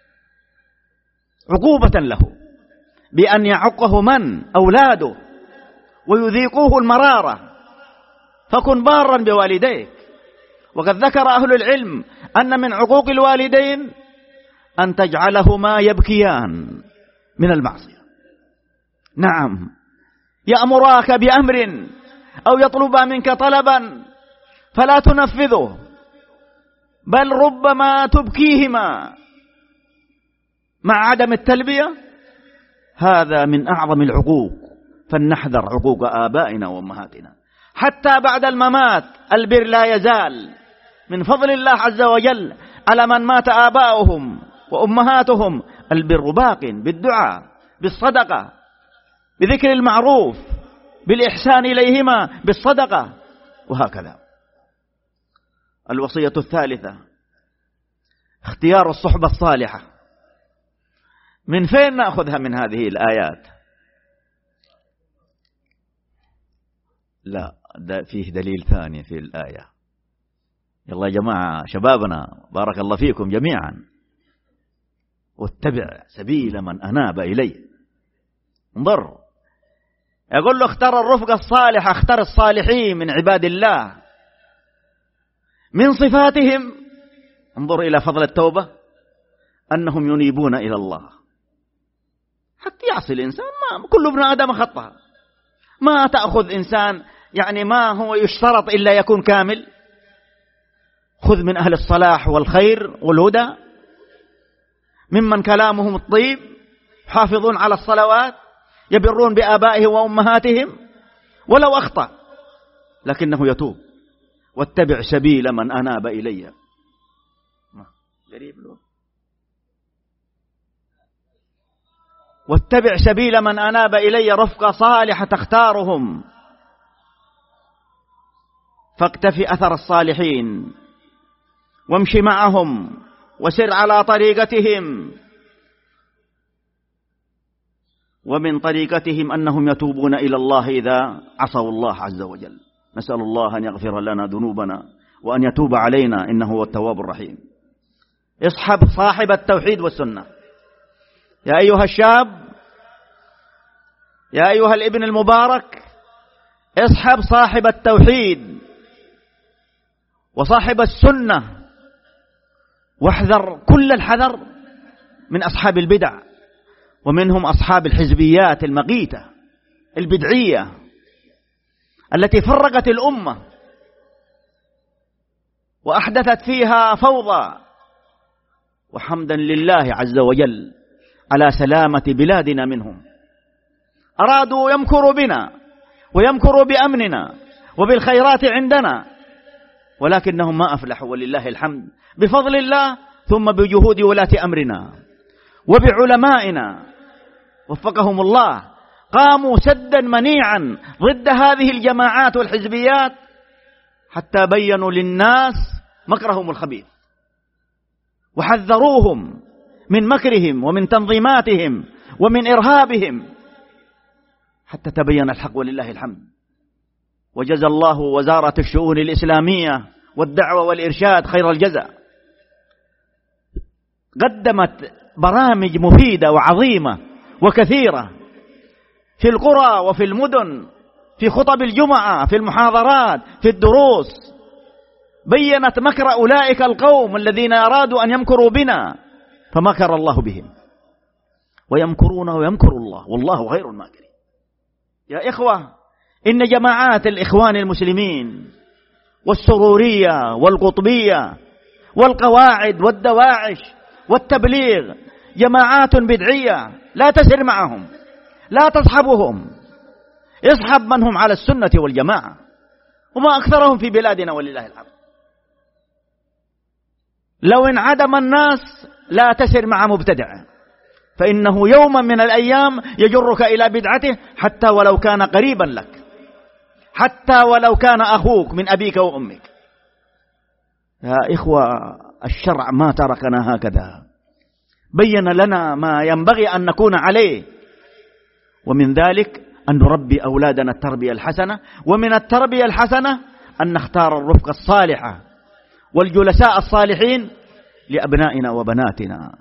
عقوبة له بأن يعقه من؟ أولاده، ويذيقوه المرارة. فكن بارا بوالديك. وقد ذكر أهل العلم أن من عقوق الوالدين أن تجعلهما يبكيان من المعصية. نعم، يأمراك بأمر أو يطلب منك طلبا فلا تنفذه، بل ربما تبكيهما مع عدم التلبية. هذا من أعظم العقوق، فلنحذر عقوق آبائنا وأمهاتنا. حتى بعد الممات البر لا يزال من فضل الله عز وجل على من مات آباؤهم وأمهاتهم. البر باق بالدعاء، بالصدقة، بذكر المعروف، بالإحسان إليهما، بالصدقة، وهكذا. الوصية الثالثة اختيار الصحبة الصالحة. من فين نأخذها من هذه الآيات؟ لا، فيه دليل ثاني في الآية. يلا يا جماعة شبابنا، بارك الله فيكم جميعا، واتبع سبيل من أناب إليه. انظر، يقول له: اختار الرفقة الصالحة، اختار الصالحين من عباد الله. من صفاتهم، انظر إلى فضل التوبة، أنهم ينيبون إلى الله. حتى يعصي الإنسان، ما كل ابن آدم خطأ، ما تأخذ إنسان يعني ما هو يشترط إلا يكون كامل. خذ من أهل الصلاح والخير والهدى، ممن كلامهم الطيب، حافظون على الصلوات، يبرون بآبائهم وأمهاتهم، ولو أخطأ لكنه يتوب. واتبع سبيل من أناب إلي. قريب له. واتبع سبيل من أناب إلي، رفقة صالحة تختارهم، فاقتفي أثر الصالحين وامشي معهم وسر على طريقتهم. ومن طريقتهم أنهم يتوبون إلى الله إذا عصوا الله عز وجل. نسأل الله أن يغفر لنا ذنوبنا وأن يتوب علينا، إنه هو التواب الرحيم. اصحب صاحب التوحيد والسنة. يا أيها الشاب، يا أيها الابن المبارك اصحب صاحب التوحيد وصاحب السنة، واحذر كل الحذر من أصحاب البدع، ومنهم أصحاب الحزبيات المقيتة البدعية التي فرقت الأمة وأحدثت فيها فوضى. وحمدا لله عز وجل على سلامة بلادنا منهم. أرادوا يمكروا بنا ويمكروا بأمننا وبالخيرات عندنا، ولكنهم ما أفلحوا ولله الحمد، بفضل الله ثم بجهود ولاة أمرنا وبعلمائنا وفقهم الله، قاموا سدا منيعا ضد هذه الجماعات والحزبيات حتى بينوا للناس مكرهم الخبيث، وحذروهم من مكرهم ومن تنظيماتهم ومن إرهابهم حتى تبين الحق ولله الحمد. وجزى الله وزارة الشؤون الإسلامية والدعوة والإرشاد خير الجزاء، قدمت برامج مفيدة وعظيمة وكثيرة في القرى وفي المدن، في خطب الجمعة، في المحاضرات، في الدروس، بيّنت مكر أولئك القوم الذين أرادوا أن يمكروا بنا، فمكر الله بهم، ويمكرون ويمكر الله والله غير الماكرين. يا إخوة، إن جماعات الإخوان المسلمين والسرورية والقطبية والقواعد والدواعش والتبليغ جماعات بدعية، لا تسر معهم، لا تصحبهم، اصحب من هم على السنة والجماعة، وما أكثرهم في بلادنا ولله الحمد. لو انعدم الناس لا تسر مع مبتدع، فإنه يوما من الأيام يجرك إلى بدعته حتى ولو كان قريبا لك، حتى ولو كان أخوك من أبيك وأمك. يا إخوة، الشرع ما تركنا هكذا، بين لنا ما ينبغي أن نكون عليه، ومن ذلك أن نربي أولادنا التربية الحسنة، ومن التربية الحسنة أن نختار الرفقة الصالحة والجلساء الصالحين لأبنائنا وبناتنا.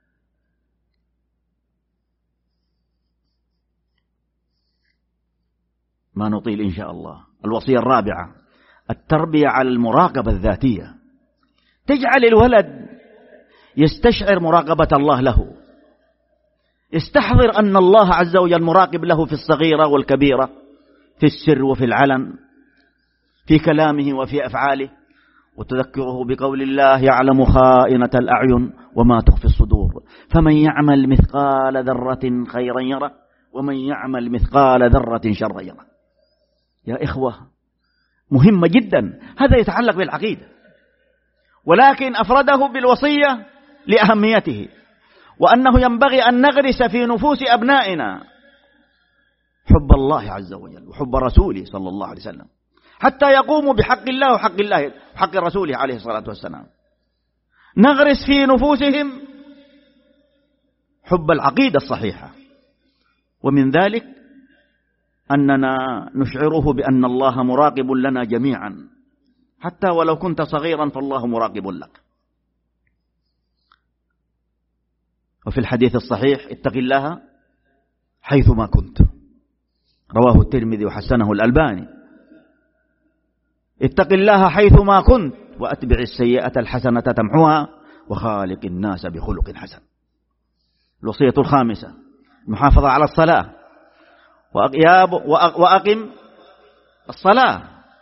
ما نطيل إن شاء الله. الوصية الرابعة التربية على المراقبة الذاتية، تجعل الولد يستشعر مراقبة الله له، يستحضر أن الله عز وجل مراقب له في الصغيرة والكبيرة، في السر وفي العلن، في كلامه وفي أفعاله، وتذكره بقول الله يعلم خائنة الأعين وما تخفي الصدور، فمن يعمل مثقال ذرة خيرا يره ومن يعمل مثقال ذرة شرا يره. يا إخوة، مهمة جدا، هذا يتعلق بالعقيدة، ولكن أفرده بالوصية لأهميته، وأنه ينبغي أن نغرس في نفوس أبنائنا حب الله عز وجل وحب رسوله صلى الله عليه وسلم، حتى يقوموا بحق الله وحق الله وحق رسوله عليه الصلاة والسلام. نغرس في نفوسهم حب العقيدة الصحيحة، ومن ذلك أننا نشعره بأن الله مراقب لنا جميعا، حتى ولو كنت صغيرا فالله مراقب لك. وفي الحديث الصحيح اتق الله حيثما كنت، رواه الترمذي وحسنه الألباني. اتق الله حيثما كنت وأتبع السيئة الحسنة تمحوها وخالق الناس بخلق حسن. الوصية الخامسة المحافظة على الصلاة، وأقم الصلاة.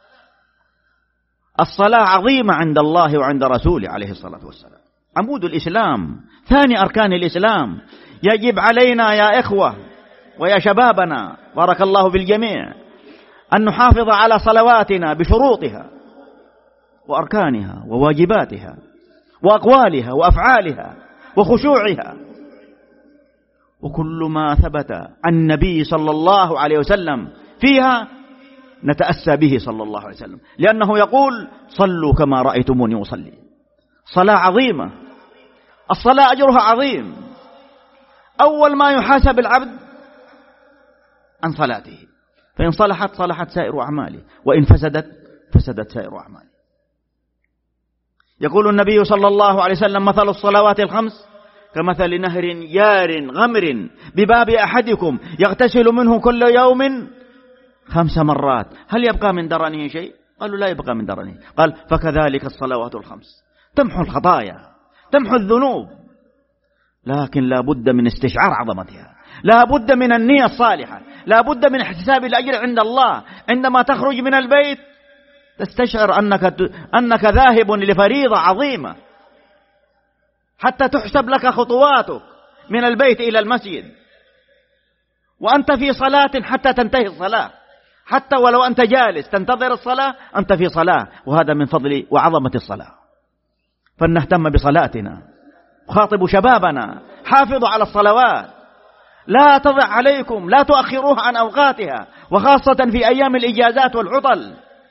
الصلاة عظيمة عند الله وعند رسوله عليه الصلاة والسلام، عمود الإسلام، ثاني أركان الإسلام. يجب علينا يا إخوة ويا شبابنا بارك الله بالجميع أن نحافظ على صلواتنا بشروطها وأركانها وواجباتها وأقوالها وأفعالها وخشوعها، وكل ما ثبت عن النبي صلى الله عليه وسلم فيها نتأسى به صلى الله عليه وسلم، لأنه يقول صلوا كما رأيتموني أصلي. صلاة عظيمة، الصلاة أجرها عظيم. أول ما يحاسب العبد عن صلاته، فإن صلحت صلحت سائر أعماله، وإن فسدت فسدت سائر أعماله. يقول النبي صلى الله عليه وسلم مثل الصلوات الخمس كمثل نهر يار غمر بباب أحدكم يغتسل منه كل يوم خمس مرات هل يبقى من درنه شيء؟ قالوا لا يبقى من درنه. قال فكذلك الصلوات الخمس تمحو الخطايا تمحو الذنوب، لكن لا بد من استشعار عظمتها، لا بد من النية الصالحة، لا بد من احتساب الأجر عند الله. عندما تخرج من البيت تستشعر أنك, أنك ذاهب لفريضة عظيمة، حتى تحسب لك خطواتك من البيت إلى المسجد، وأنت في صلاة حتى تنتهي الصلاة، حتى ولو أنت جالس تنتظر الصلاة أنت في صلاة، وهذا من فضل وعظمة الصلاة. فلنهتم بصلاتنا، خاطبوا شبابنا، حافظوا على الصلوات، لا تضع عليكم، لا تؤخروها عن أوقاتها، وخاصة في أيام الإجازات والعطل.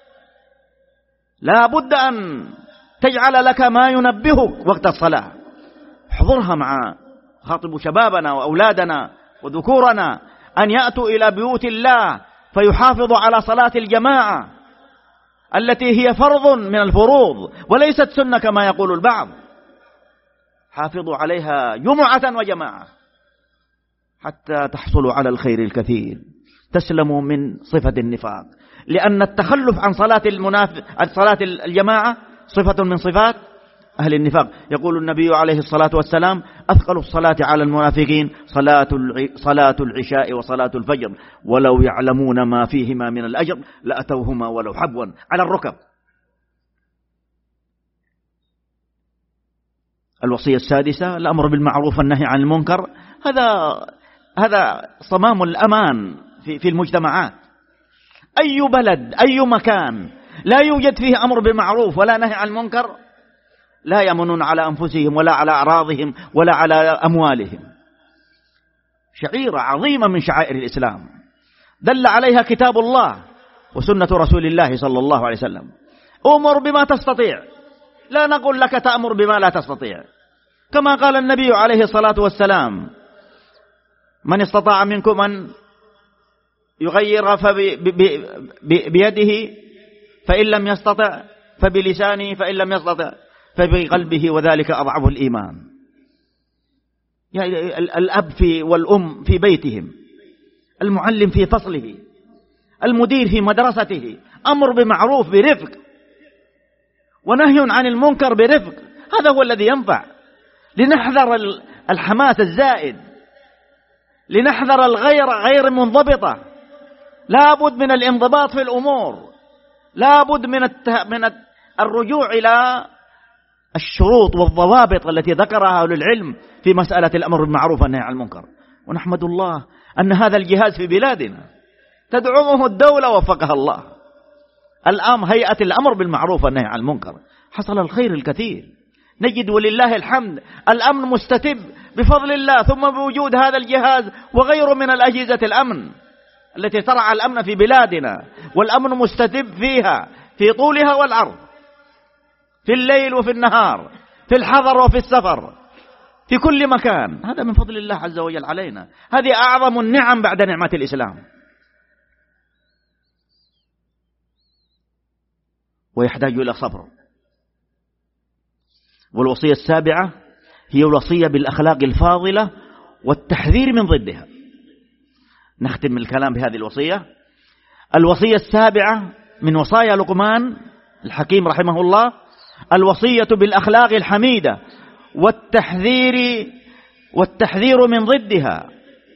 لا بد أن تجعل لك ما ينبهك وقت الصلاة، احضرها مع خاطبوا شبابنا وأولادنا وذكورنا أن يأتوا إلى بيوت الله فيحافظوا على صلاة الجماعة التي هي فرض من الفروض وليست سنة كما يقول البعض. حافظوا عليها جمعة وجماعة حتى تحصلوا على الخير الكثير، تسلموا من صفة النفاق، لأن التخلف عن صلاة المنافق عن صلاة الجماعة صفة من صفات أهل النفاق. يقول النبي عليه الصلاة والسلام أثقل الصلاة على المنافقين صلاة صلاة العشاء وصلاة الفجر ولو يعلمون ما فيهما من الأجر لأتوهما ولو حبوا على الركب. الوصية السادسة الأمر بالمعروف والنهي عن المنكر. هذا هذا صمام الأمان في في المجتمعات. أي بلد أي مكان لا يوجد فيه أمر بالمعروف ولا نهي عن المنكر لا يأمنون على أنفسهم ولا على أعراضهم ولا على أموالهم. شعيرة عظيمة من شعائر الإسلام دل عليها كتاب الله وسنة رسول الله صلى الله عليه وسلم. أمر بما تستطيع، لا نقول لك تأمر بما لا تستطيع، كما قال النبي عليه الصلاة والسلام من استطاع منكم أن يغير بيده فإن لم يستطع فبلسانه فإن لم يستطع فبقلبه وذلك أضعف الإيمان. يعني الأب في والأم في بيتهم، المعلم في فصله، المدير في مدرسته، أمر بمعروف برفق ونهي عن المنكر برفق، هذا هو الذي ينفع. لنحذر الحماس الزائد، لنحذر الغير غير منضبطة، لا بد من الانضباط في الأمور، لا بد من من الرجوع إلى الشروط والضوابط التي ذكرها أهل العلم في مسألة الأمر بالمعروف والنهي عن المنكر. ونحمد الله أن هذا الجهاز في بلادنا تدعمه الدولة وفقها الله. الآن هيئة الأمر بالمعروف والنهي عن المنكر حصل الخير الكثير، نجد ولله الحمد الأمن مستتب بفضل الله، ثم بوجود هذا الجهاز وغيره من الأجهزة الأمن التي ترعى الأمن في بلادنا، والأمن مستتب فيها في طولها والعرض، في الليل وفي النهار، في الحضر وفي السفر، في كل مكان. هذا من فضل الله عز وجل علينا، هذه أعظم النعم بعد نعمة الإسلام. ويحتاج إلى صبر. والوصية السابعة هي الوصية بالأخلاق الفاضلة والتحذير من ضدها. نختم الكلام بهذه الوصية. الوصية السابعة من وصايا لقمان الحكيم رحمه الله الوصية بالأخلاق الحميدة والتحذير والتحذير من ضدها.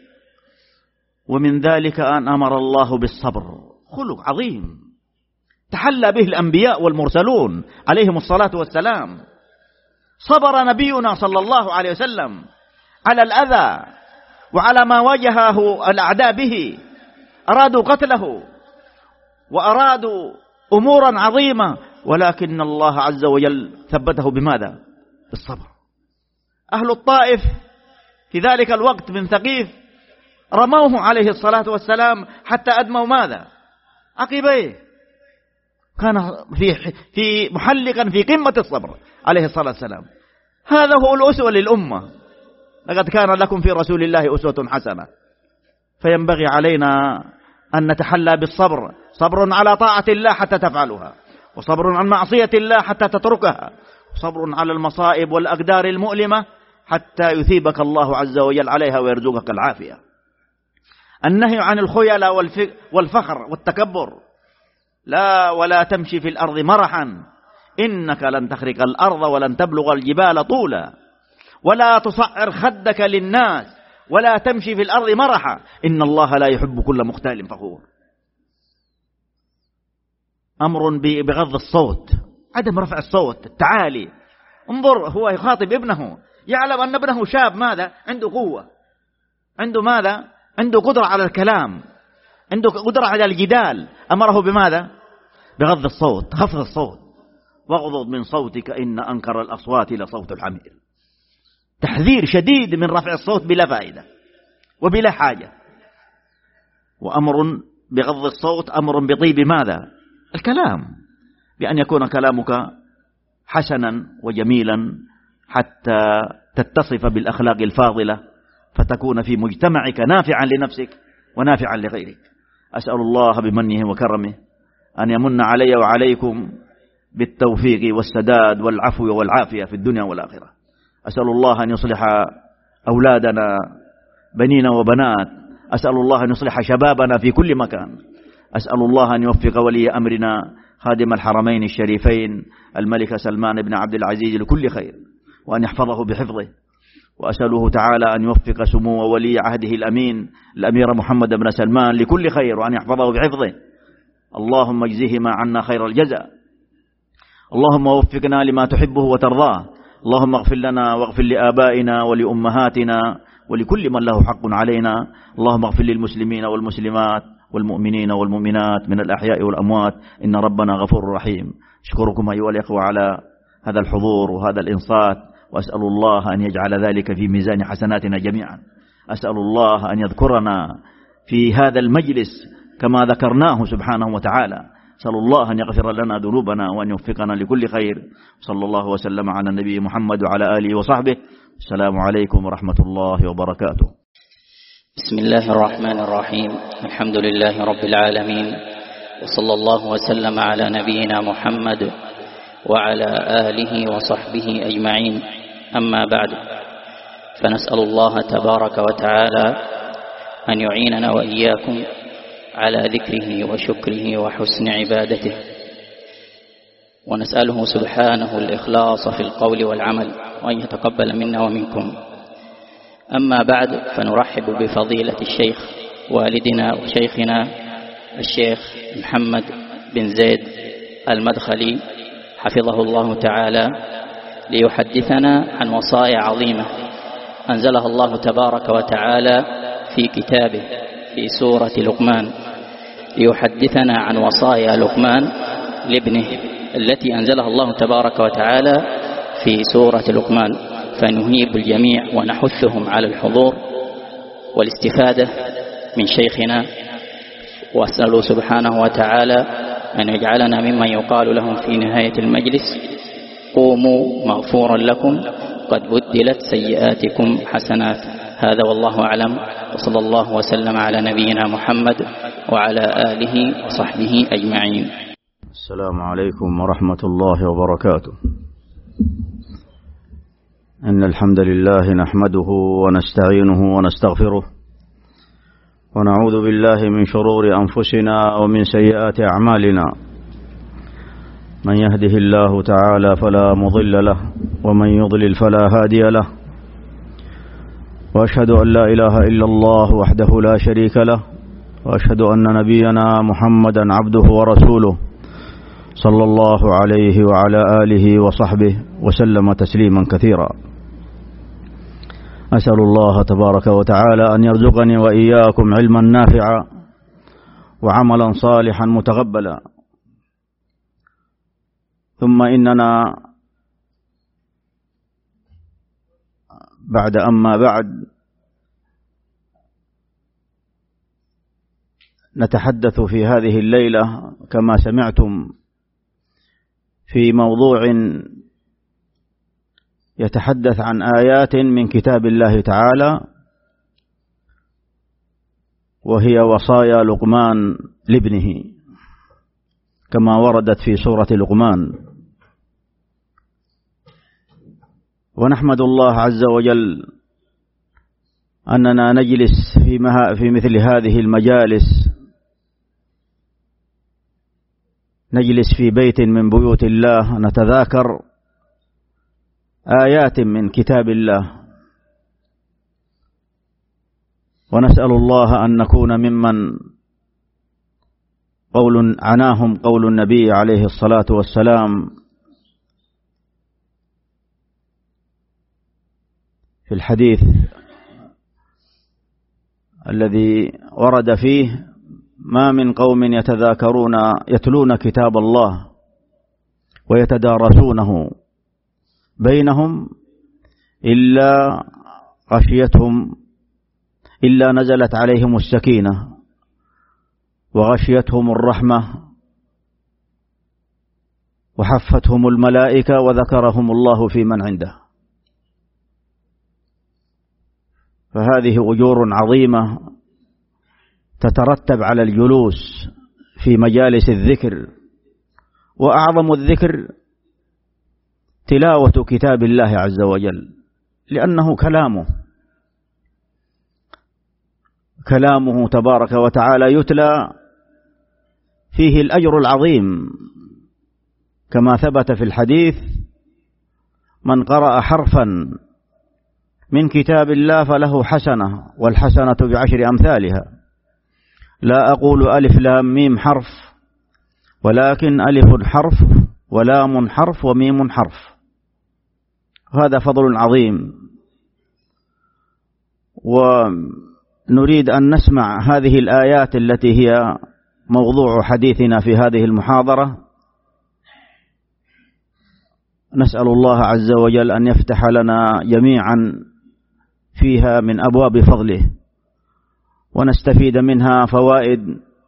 ومن ذلك أن أمر الله بالصبر، خلق عظيم تحلى به الأنبياء والمرسلون عليهم الصلاة والسلام. صبر نبينا صلى الله عليه وسلم على الأذى وعلى ما واجهه الأعداء به، أرادوا قتله وأرادوا أمورا عظيمة، ولكن الله عز وجل ثبته بماذا؟ بالصبر. أهل الطائف في ذلك الوقت من ثقيف رموه عليه الصلاة والسلام حتى أدموا ماذا؟ عقبيه. كان في في محلقا في قمة الصبر عليه الصلاة والسلام. هذا هو الأسوة للأمة. لقد كان لكم في رسول الله أسوة حسنة. فينبغي علينا أن نتحلى بالصبر، صبر على طاعة الله حتى تفعلها، وصبر عن معصية الله حتى تتركها، وصبر على المصائب والأقدار المؤلمة حتى يثيبك الله عز وجل عليها ويرزقك العافية. النهي عن الخيلاء والفخر والتكبر. لا ولا تمشي في الأرض مرحا إنك لن تخرق الأرض ولن تبلغ الجبال طولا، ولا تصعر خدك للناس، ولا تمشي في الأرض مرحا إن الله لا يحب كل مختال فخور. أمر بغض الصوت، عدم رفع الصوت، التعالي. انظر، هو يخاطب ابنه، يعلم أن ابنه شاب، ماذا عنده؟ قوة، عنده ماذا؟ عنده قدرة على الكلام، عنده قدرة على الجدال. أمره بماذا؟ بغض الصوت، خفض الصوت. واغضض من صوتك إن أنكر الأصوات لصوت الحمير. تحذير شديد من رفع الصوت بلا فائدة وبلا حاجة. وأمر بغض الصوت أمر بطيب ماذا؟ الكلام، بأن يكون كلامك حسنا وجميلا حتى تتصف بالأخلاق الفاضلة، فتكون في مجتمعك نافعا لنفسك ونافعا لغيرك. أسأل الله بمنه وكرمه أن يمن علي وعليكم بالتوفيق والسداد والعفو والعافية في الدنيا والآخرة. أسأل الله أن يصلح أولادنا بنينا وبنات. أسأل الله أن يصلح شبابنا في كل مكان. أسأل الله أن يوفق ولي أمرنا خادم الحرمين الشريفين الملك سلمان بن عبد العزيز لكل خير، وأن يحفظه بحفظه. وأسأله تعالى أن يوفق سمو ولي عهده الأمين الأمير محمد بن سلمان لكل خير، وأن يحفظه بحفظه. اللهم اجزهما عنا خير الجزاء. اللهم وفقنا لما تحبه وترضاه. اللهم اغفر لنا واغفر لآبائنا ولأمهاتنا ولكل من له حق علينا. اللهم اغفر للمسلمين والمسلمات والمؤمنين والمؤمنات من الأحياء والأموات، إن ربنا غفور رحيم. أشكركم أيها الأخوة على هذا الحضور وهذا الإنصات، وأسأل الله أن يجعل ذلك في ميزان حسناتنا جميعا. أسأل الله أن يذكرنا في هذا المجلس كما ذكرناه سبحانه وتعالى. أسأل الله أن يغفر لنا ذنوبنا وأن يوفقنا لكل خير. صلى الله وسلم على النبي محمد وعلى آله وصحبه. السلام عليكم ورحمة الله وبركاته. بسم الله الرحمن الرحيم. الحمد لله رب العالمين، وصلى الله وسلم على نبينا محمد وعلى آله وصحبه أجمعين. أما بعد، فنسأل الله تبارك وتعالى أن يعيننا وإياكم على ذكره وشكره وحسن عبادته، ونسأله سبحانه الإخلاص في القول والعمل، وأن يتقبل منا ومنكم. أما بعد، فنرحب بفضيلة الشيخ والدنا وشيخنا الشيخ محمد بن زيد المدخلي حفظه الله تعالى، ليحدثنا عن وصايا عظيمة أنزلها الله تبارك وتعالى في كتابه في سورة لقمان، ليحدثنا عن وصايا لقمان لابنه التي أنزلها الله تبارك وتعالى في سورة لقمان، فنهيب الجميع ونحثهم على الحضور والاستفادة من شيخنا، وأسأله سبحانه وتعالى أن يجعلنا ممن يقال لهم في نهاية المجلس: قوموا مغفورا لكم قد بدلت سيئاتكم حسنات. هذا والله أعلم، وصلى الله وسلم على نبينا محمد وعلى آله وصحبه أجمعين. السلام عليكم ورحمة الله وبركاته. إن الحمد لله نحمده ونستعينه ونستغفره، ونعوذ بالله من شرور أنفسنا ومن سيئات أعمالنا. من يهده الله تعالى فلا مضل له، ومن يضلل فلا هادي له. وأشهد أن لا إله إلا الله وحده لا شريك له، وأشهد أن نبينا محمدا عبده ورسوله، صلى الله عليه وعلى آله وصحبه وسلم تسليما كثيرا. أسأل الله تبارك وتعالى أن يرزقني وإياكم علما نافعا وعملا صالحا متقبلا. ثم إننا بعد أما بعد نتحدث في هذه الليلة كما سمعتم في موضوع يتحدث عن آيات من كتاب الله تعالى، وهي وصايا لقمان لابنه كما وردت في سورة لقمان. ونحمد الله عز وجل أننا نجلس في, في مثل هذه المجالس، نجلس في بيت من بيوت الله نتذاكر آيات من كتاب الله، ونسأل الله أن نكون ممن قول عناهم قول النبي عليه الصلاة والسلام في الحديث الذي ورد فيه: ما من قوم يتذاكرون يتلون كتاب الله ويتدارسونه بينهم إلا غشيتهم إلا نزلت عليهم السكينة وغشيتهم الرحمة وحفتهم الملائكة وذكرهم الله في من عنده. فهذه أجور عظيمة تترتب على الجلوس في مجالس الذكر، وأعظم الذكر تلاوة كتاب الله عز وجل، لأنه كلامه كلامه تبارك وتعالى يتلى فيه الأجر العظيم، كما ثبت في الحديث: من قرأ حرفا من كتاب الله فله حسنة، والحسنة بعشر أمثالها. لا أقول ألف لام ميم حرف، ولكن ألف حرف ولام حرف وميم حرف. هذا فضل عظيم. ونريد أن نسمع هذه الآيات التي هي موضوع حديثنا في هذه المحاضرة. نسأل الله عز وجل أن يفتح لنا جميعا فيها من أبواب فضله، ونستفيد منها فوائد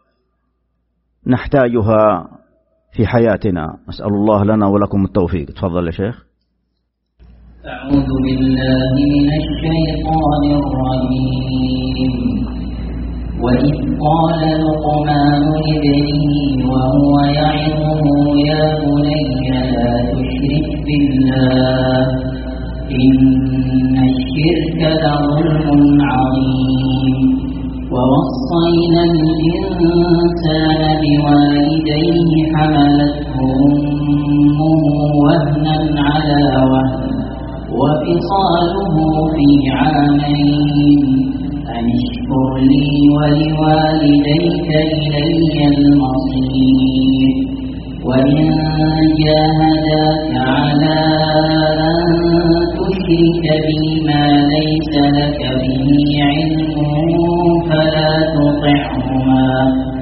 نحتاجها في حياتنا. نسأل الله لنا ولكم التوفيق. تفضل يا شيخ. أعوذ بالله من الشيطان الرجيم. وإذ قال لقمان لابنه وهو يعظه: يا بني لا تشرك بالله إن الشرك لظلم عظيم. ووصينا الإنسان بوالديه حملته أمه وهنا على وهن وفصاله في عامين أن اشكر لي ولوالديك إلي المصير. وإن جاهداك على أن تشرك بي ما ليس لك به علم فلا تطعهما،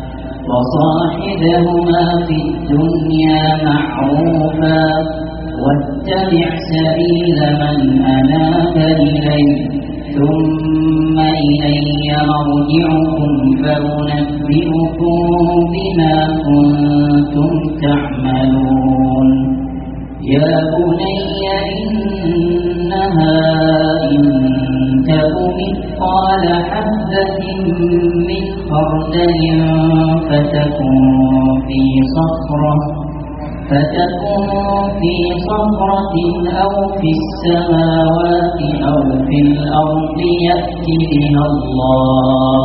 وصاحبهما في الدنيا معروفا، واتبع سبيل من أناب إلي، ثم إلي مرجعكم فأنبئكم بما كنتم تعملون. يا بني إنها إن تك مثقال حبة من خردل فتكن في صخرة فتكون في صخرة أو في السماوات أو في الأرض يأت بها الله،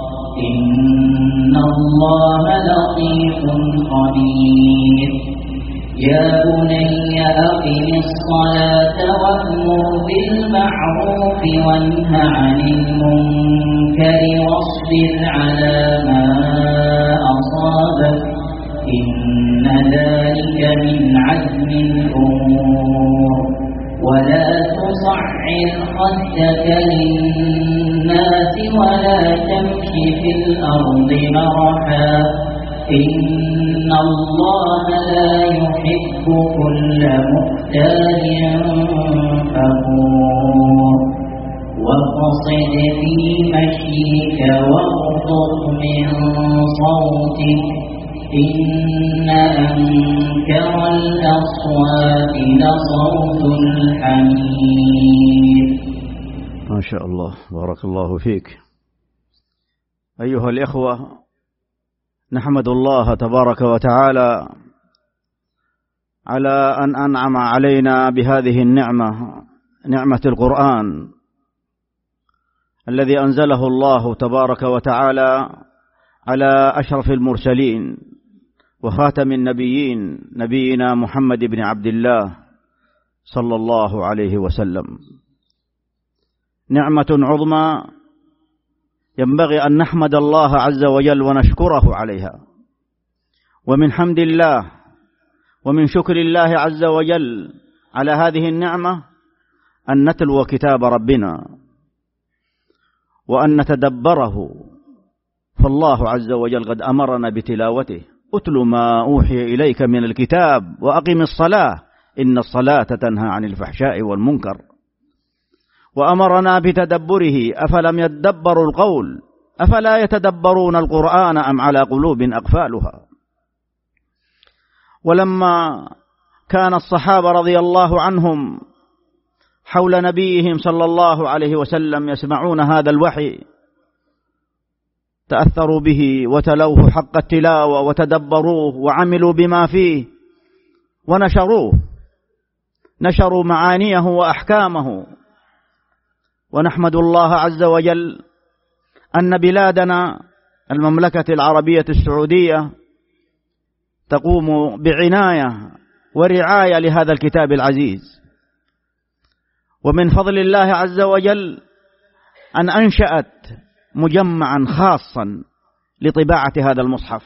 إن الله لطيف خبير. يا بني أقم الصلاة وأمر بالمعروف وانه عن المنكر واصبر على ما أصابك، إن ذلك من عزم الأمور. ولا تصعر خدك للناس ولا تمش في الأرض مرحا، إن الله لا يحب كل مختال فخور. واقصد في مشيك واغضض من صوتك، إن أنكر الأصوات لصوت الحمير. ما شاء الله، بارك الله فيك. أيها الإخوة، نحمد الله تبارك وتعالى على أن أنعم علينا بهذه النعمة، نعمة القرآن الذي أنزله الله تبارك وتعالى على أشرف المرسلين وخاتم النبيين نبينا محمد بن عبد الله صلى الله عليه وسلم. نعمة عظمى ينبغي أن نحمد الله عز وجل ونشكره عليها. ومن حمد الله ومن شكر الله عز وجل على هذه النعمة أن نتلو كتاب ربنا وأن نتدبره، فالله عز وجل قد أمرنا بتلاوته: أتل ما أوحي إليك من الكتاب وأقم الصلاة إن الصلاة تنهى عن الفحشاء والمنكر. وأمرنا بتدبره: أفلم يدبروا القول أفلا يتدبرون القرآن أم على قلوب أقفالها. ولما كان الصحابة رضي الله عنهم حول نبيهم صلى الله عليه وسلم يسمعون هذا الوحي تأثروا به وتلوه حق التلاوة وتدبروه وعملوا بما فيه ونشروه، نشروا معانيه وأحكامه. ونحمد الله عز وجل أن بلادنا المملكة العربية السعودية تقوم بعناية ورعاية لهذا الكتاب العزيز. ومن فضل الله عز وجل أن أنشأت مجمعا خاصا لطباعة هذا المصحف.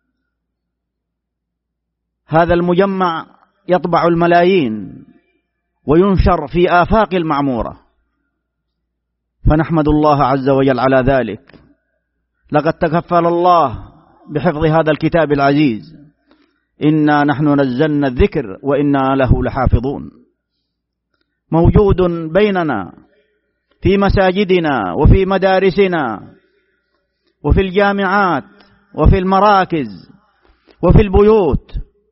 هذا المجمع يطبع الملايين وينشر في آفاق المعمورة، فنحمد الله عز وجل على ذلك. لقد تكفل الله بحفظ هذا الكتاب العزيز: إنا نحن نزلنا الذكر وإنا له لحافظون. موجود بيننا في مساجدنا وفي مدارسنا وفي الجامعات وفي المراكز وفي البيوت،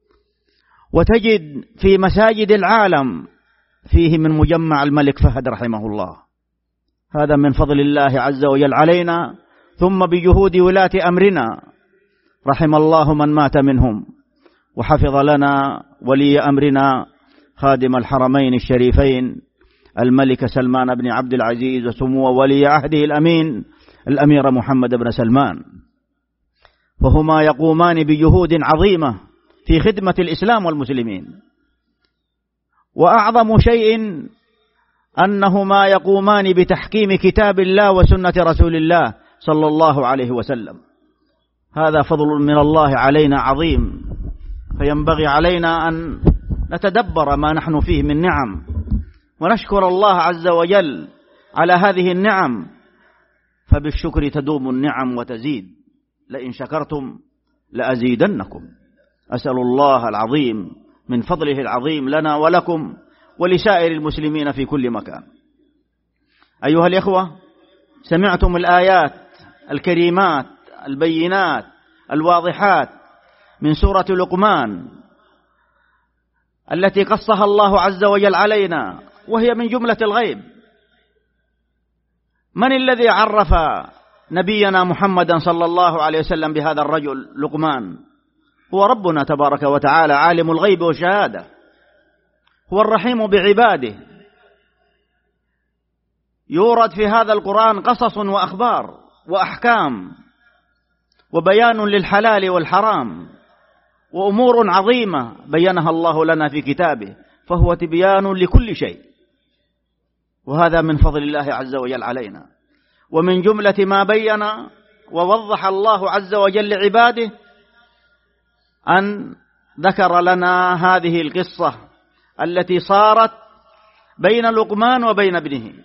وتجد في مساجد العالم فيه من مجمع الملك فهد رحمه الله. هذا من فضل الله عز وجل علينا، ثم بجهود ولاة أمرنا، رحم الله من مات منهم، وحفظ لنا ولي أمرنا خادم الحرمين الشريفين الملك سلمان بن عبد العزيز وسمو ولي عهده الأمين الأمير محمد بن سلمان، فهما يقومان بجهود عظيمة في خدمة الإسلام والمسلمين. وأعظم شيء أنهما يقومان بتحكيم كتاب الله وسنة رسول الله صلى الله عليه وسلم. هذا فضل من الله علينا عظيم، فينبغي علينا أن نتدبر ما نحن فيه من نعم ونشكر الله عز وجل على هذه النعم، فبالشكر تدوم النعم وتزيد. لئن شكرتم لأزيدنكم. أسأل الله العظيم من فضله العظيم لنا ولكم ولسائر المسلمين في كل مكان. أيها الإخوة، سمعتم الآيات الكريمات البينات الواضحات من سورة لقمان التي قصها الله عز وجل علينا، وهي من جملة الغيب. من الذي عرف نبينا محمدا صلى الله عليه وسلم بهذا الرجل لقمان؟ هو ربنا تبارك وتعالى، عالم الغيب والشهادة، هو الرحيم بعباده. يورد في هذا القرآن قصص وأخبار وأحكام وبيان للحلال والحرام وأمور عظيمة بينها الله لنا في كتابه، فهو تبيان لكل شيء، وهذا من فضل الله عز وجل علينا. ومن جملة ما بين ووضح الله عز وجل لعباده أن ذكر لنا هذه القصة التي صارت بين لقمان وبين ابنه.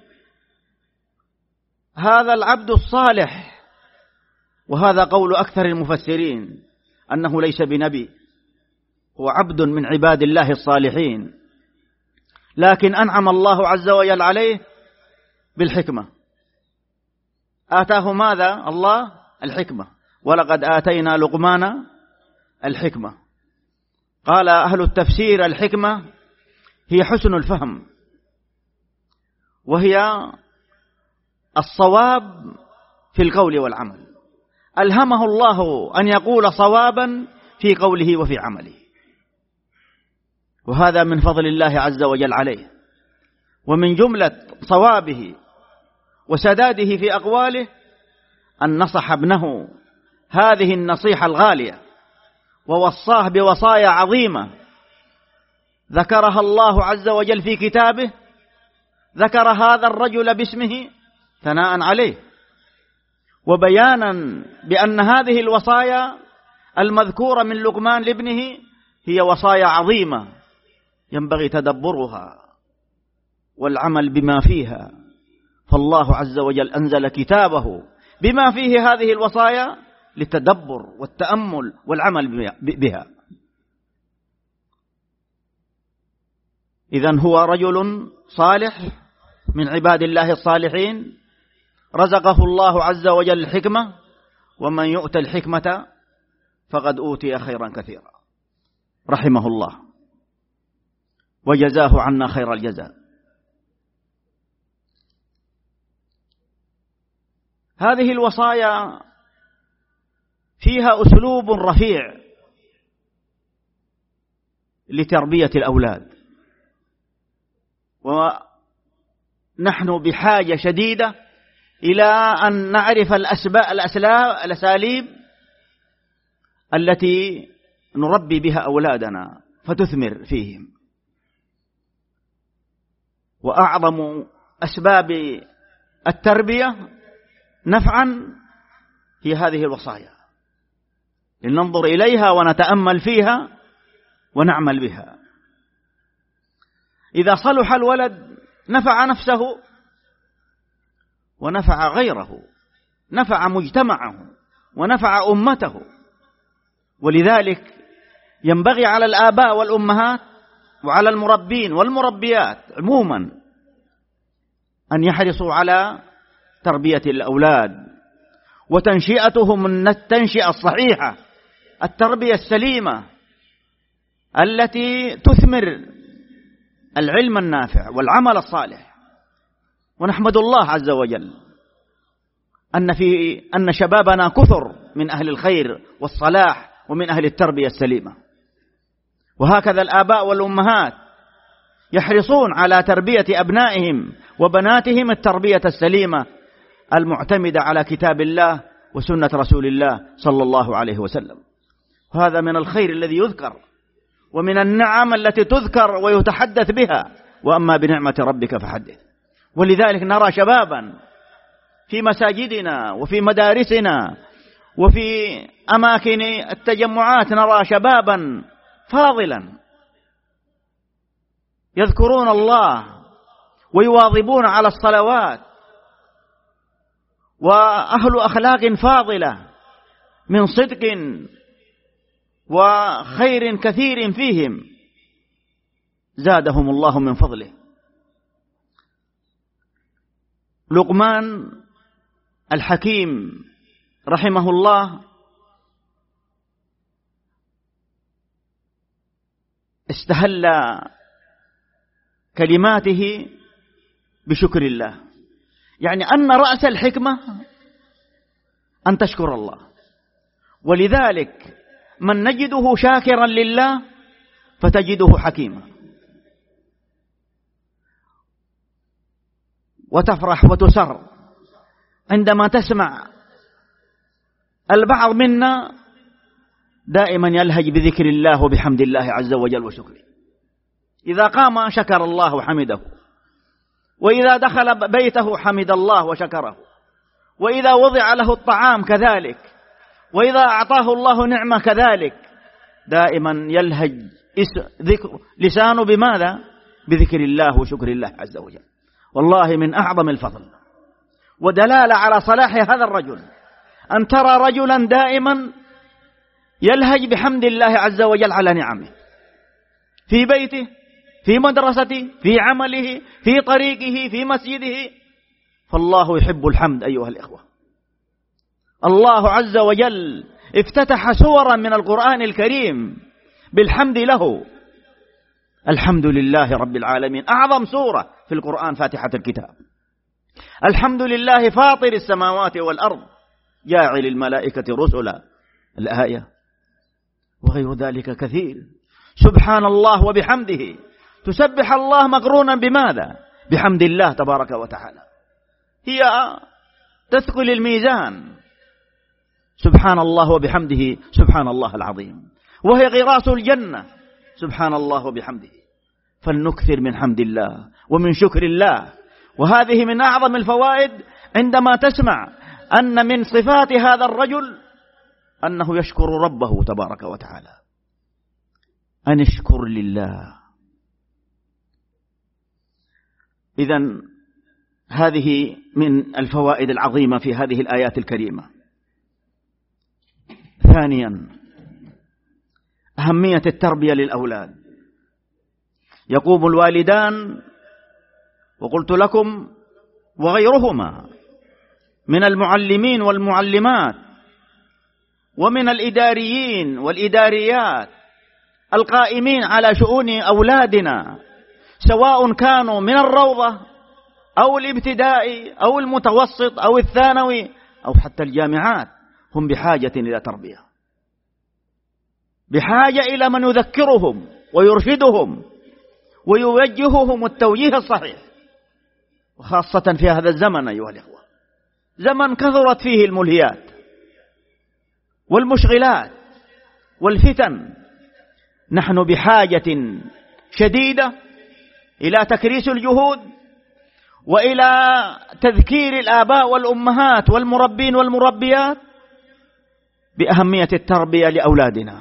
هذا العبد الصالح، وهذا قول أكثر المفسرين أنه ليس بنبي، هو عبد من عباد الله الصالحين، لكن أنعم الله عز وجل عليه بالحكمة. آتاه ماذا الله؟ الحكمة. ولقد آتينا لقمان الحكمة. قال أهل التفسير: الحكمة هي حسن الفهم، وهي الصواب في القول والعمل. ألهمه الله أن يقول صوابا في قوله وفي عمله، وهذا من فضل الله عز وجل عليه. ومن جملة صوابه وسداده في أقواله أن نصح ابنه هذه النصيحة الغالية، ووصاه بوصايا عظيمة ذكرها الله عز وجل في كتابه، ذكر هذا الرجل باسمه ثناء عليه، وبيانا بأن هذه الوصايا المذكورة من لقمان لابنه هي وصايا عظيمة ينبغي تدبرها والعمل بما فيها. فالله عز وجل أنزل كتابه بما فيه هذه الوصايا للتدبر والتأمل والعمل بها. إذن هو رجل صالح من عباد الله الصالحين رزقه الله عز وجل الحكمة، ومن يؤت الحكمة فقد أوتي خيرا كثيرا، رحمه الله وجزاه عنا خير الجزاء. هذه الوصايا فيها أسلوب رفيع لتربية الأولاد، ونحن بحاجة شديدة إلى أن نعرف الأساليب التي نربي بها أولادنا فتثمر فيهم. وأعظم أسباب التربية نفعا هي هذه الوصايا، لننظر إليها ونتأمل فيها ونعمل بها. إذا صلح الولد نفع نفسه ونفع غيره، نفع مجتمعه ونفع أمته. ولذلك ينبغي على الآباء والأمهات وعلى المربين والمربيات عموما أن يحرصوا على تربية الأولاد وتنشئتهم التنشئة الصحيحة، التربية السليمة التي تثمر العلم النافع والعمل الصالح. ونحمد الله عز وجل أن في أن شبابنا كثر من أهل الخير والصلاح ومن أهل التربية السليمة. وهكذا الآباء والأمهات يحرصون على تربية أبنائهم وبناتهم التربية السليمة المعتمدة على كتاب الله وسنة رسول الله صلى الله عليه وسلم. وهذا من الخير الذي يذكر ومن النعم التي تذكر ويتحدث بها، وأما بنعمة ربك فحدث. ولذلك نرى شبابا في مساجدنا وفي مدارسنا وفي أماكن التجمعات، نرى شبابا فاضلا يذكرون الله ويواظبون على الصلوات، وأهل أخلاق فاضلة من صدق وخير كثير فيهم، زادهم الله من فضله. لقمان الحكيم رحمه الله استهل كلماته بشكر الله، يعني أن رأس الحكمة أن تشكر الله. ولذلك من نجده شاكرا لله فتجده حكيما، وتفرح وتسر عندما تسمع البعض منا دائما يلهج بذكر الله وبحمد الله عز وجل وشكره. إذا قام شكر الله وحمده، وإذا دخل بيته حمد الله وشكره، وإذا وضع له الطعام كذلك، وإذا أعطاه الله نعمة كذلك، دائما يلهج ذكر لسانه بماذا؟ بذكر الله وشكر الله عز وجل. والله من أعظم الفضل ودلالة على صلاح هذا الرجل أن ترى رجلا دائما يلهج بحمد الله عز وجل على نعمه في بيته، في مدرسته، في عمله، في طريقه، في مسجده. فالله يحب الحمد أيها الإخوة. الله عز وجل افتتح سورا من القرآن الكريم بالحمد له. الحمد لله رب العالمين، أعظم سورة في القرآن فاتحة الكتاب. الحمد لله فاطر السماوات والأرض جاعل الملائكة رسلا، الآية. وغير ذلك كثير. سبحان الله وبحمده، تسبح الله مقرونا بماذا؟ بحمد الله تبارك وتعالى، هي تثقل الميزان، سبحان الله وبحمده سبحان الله العظيم، وهي غراس الجنة، سبحان الله وبحمده. فلنكثر من حمد الله ومن شكر الله. وهذه من أعظم الفوائد عندما تسمع أن من صفات هذا الرجل أنه يشكر ربه تبارك وتعالى. أن اشكر لله. إذن هذه من الفوائد العظيمة في هذه الآيات الكريمة. ثانيا، أهمية التربية للأولاد. يقوم الوالدان، وقلت لكم وغيرهما من المعلمين والمعلمات ومن الإداريين والإداريات القائمين على شؤون أولادنا، سواء كانوا من الروضة أو الابتدائي أو المتوسط أو الثانوي أو حتى الجامعات، هم بحاجة إلى تربية، بحاجة إلى من يذكرهم ويرشدهم ويوجههم التوجيه الصحيح، وخاصة في هذا الزمن أيها الإخوة، زمن كثرت فيه الملهيات والمشغلات والفتن. نحن بحاجة شديدة إلى تكريس الجهود وإلى تذكير الآباء والأمهات والمربين والمربيات بأهمية التربية لأولادنا.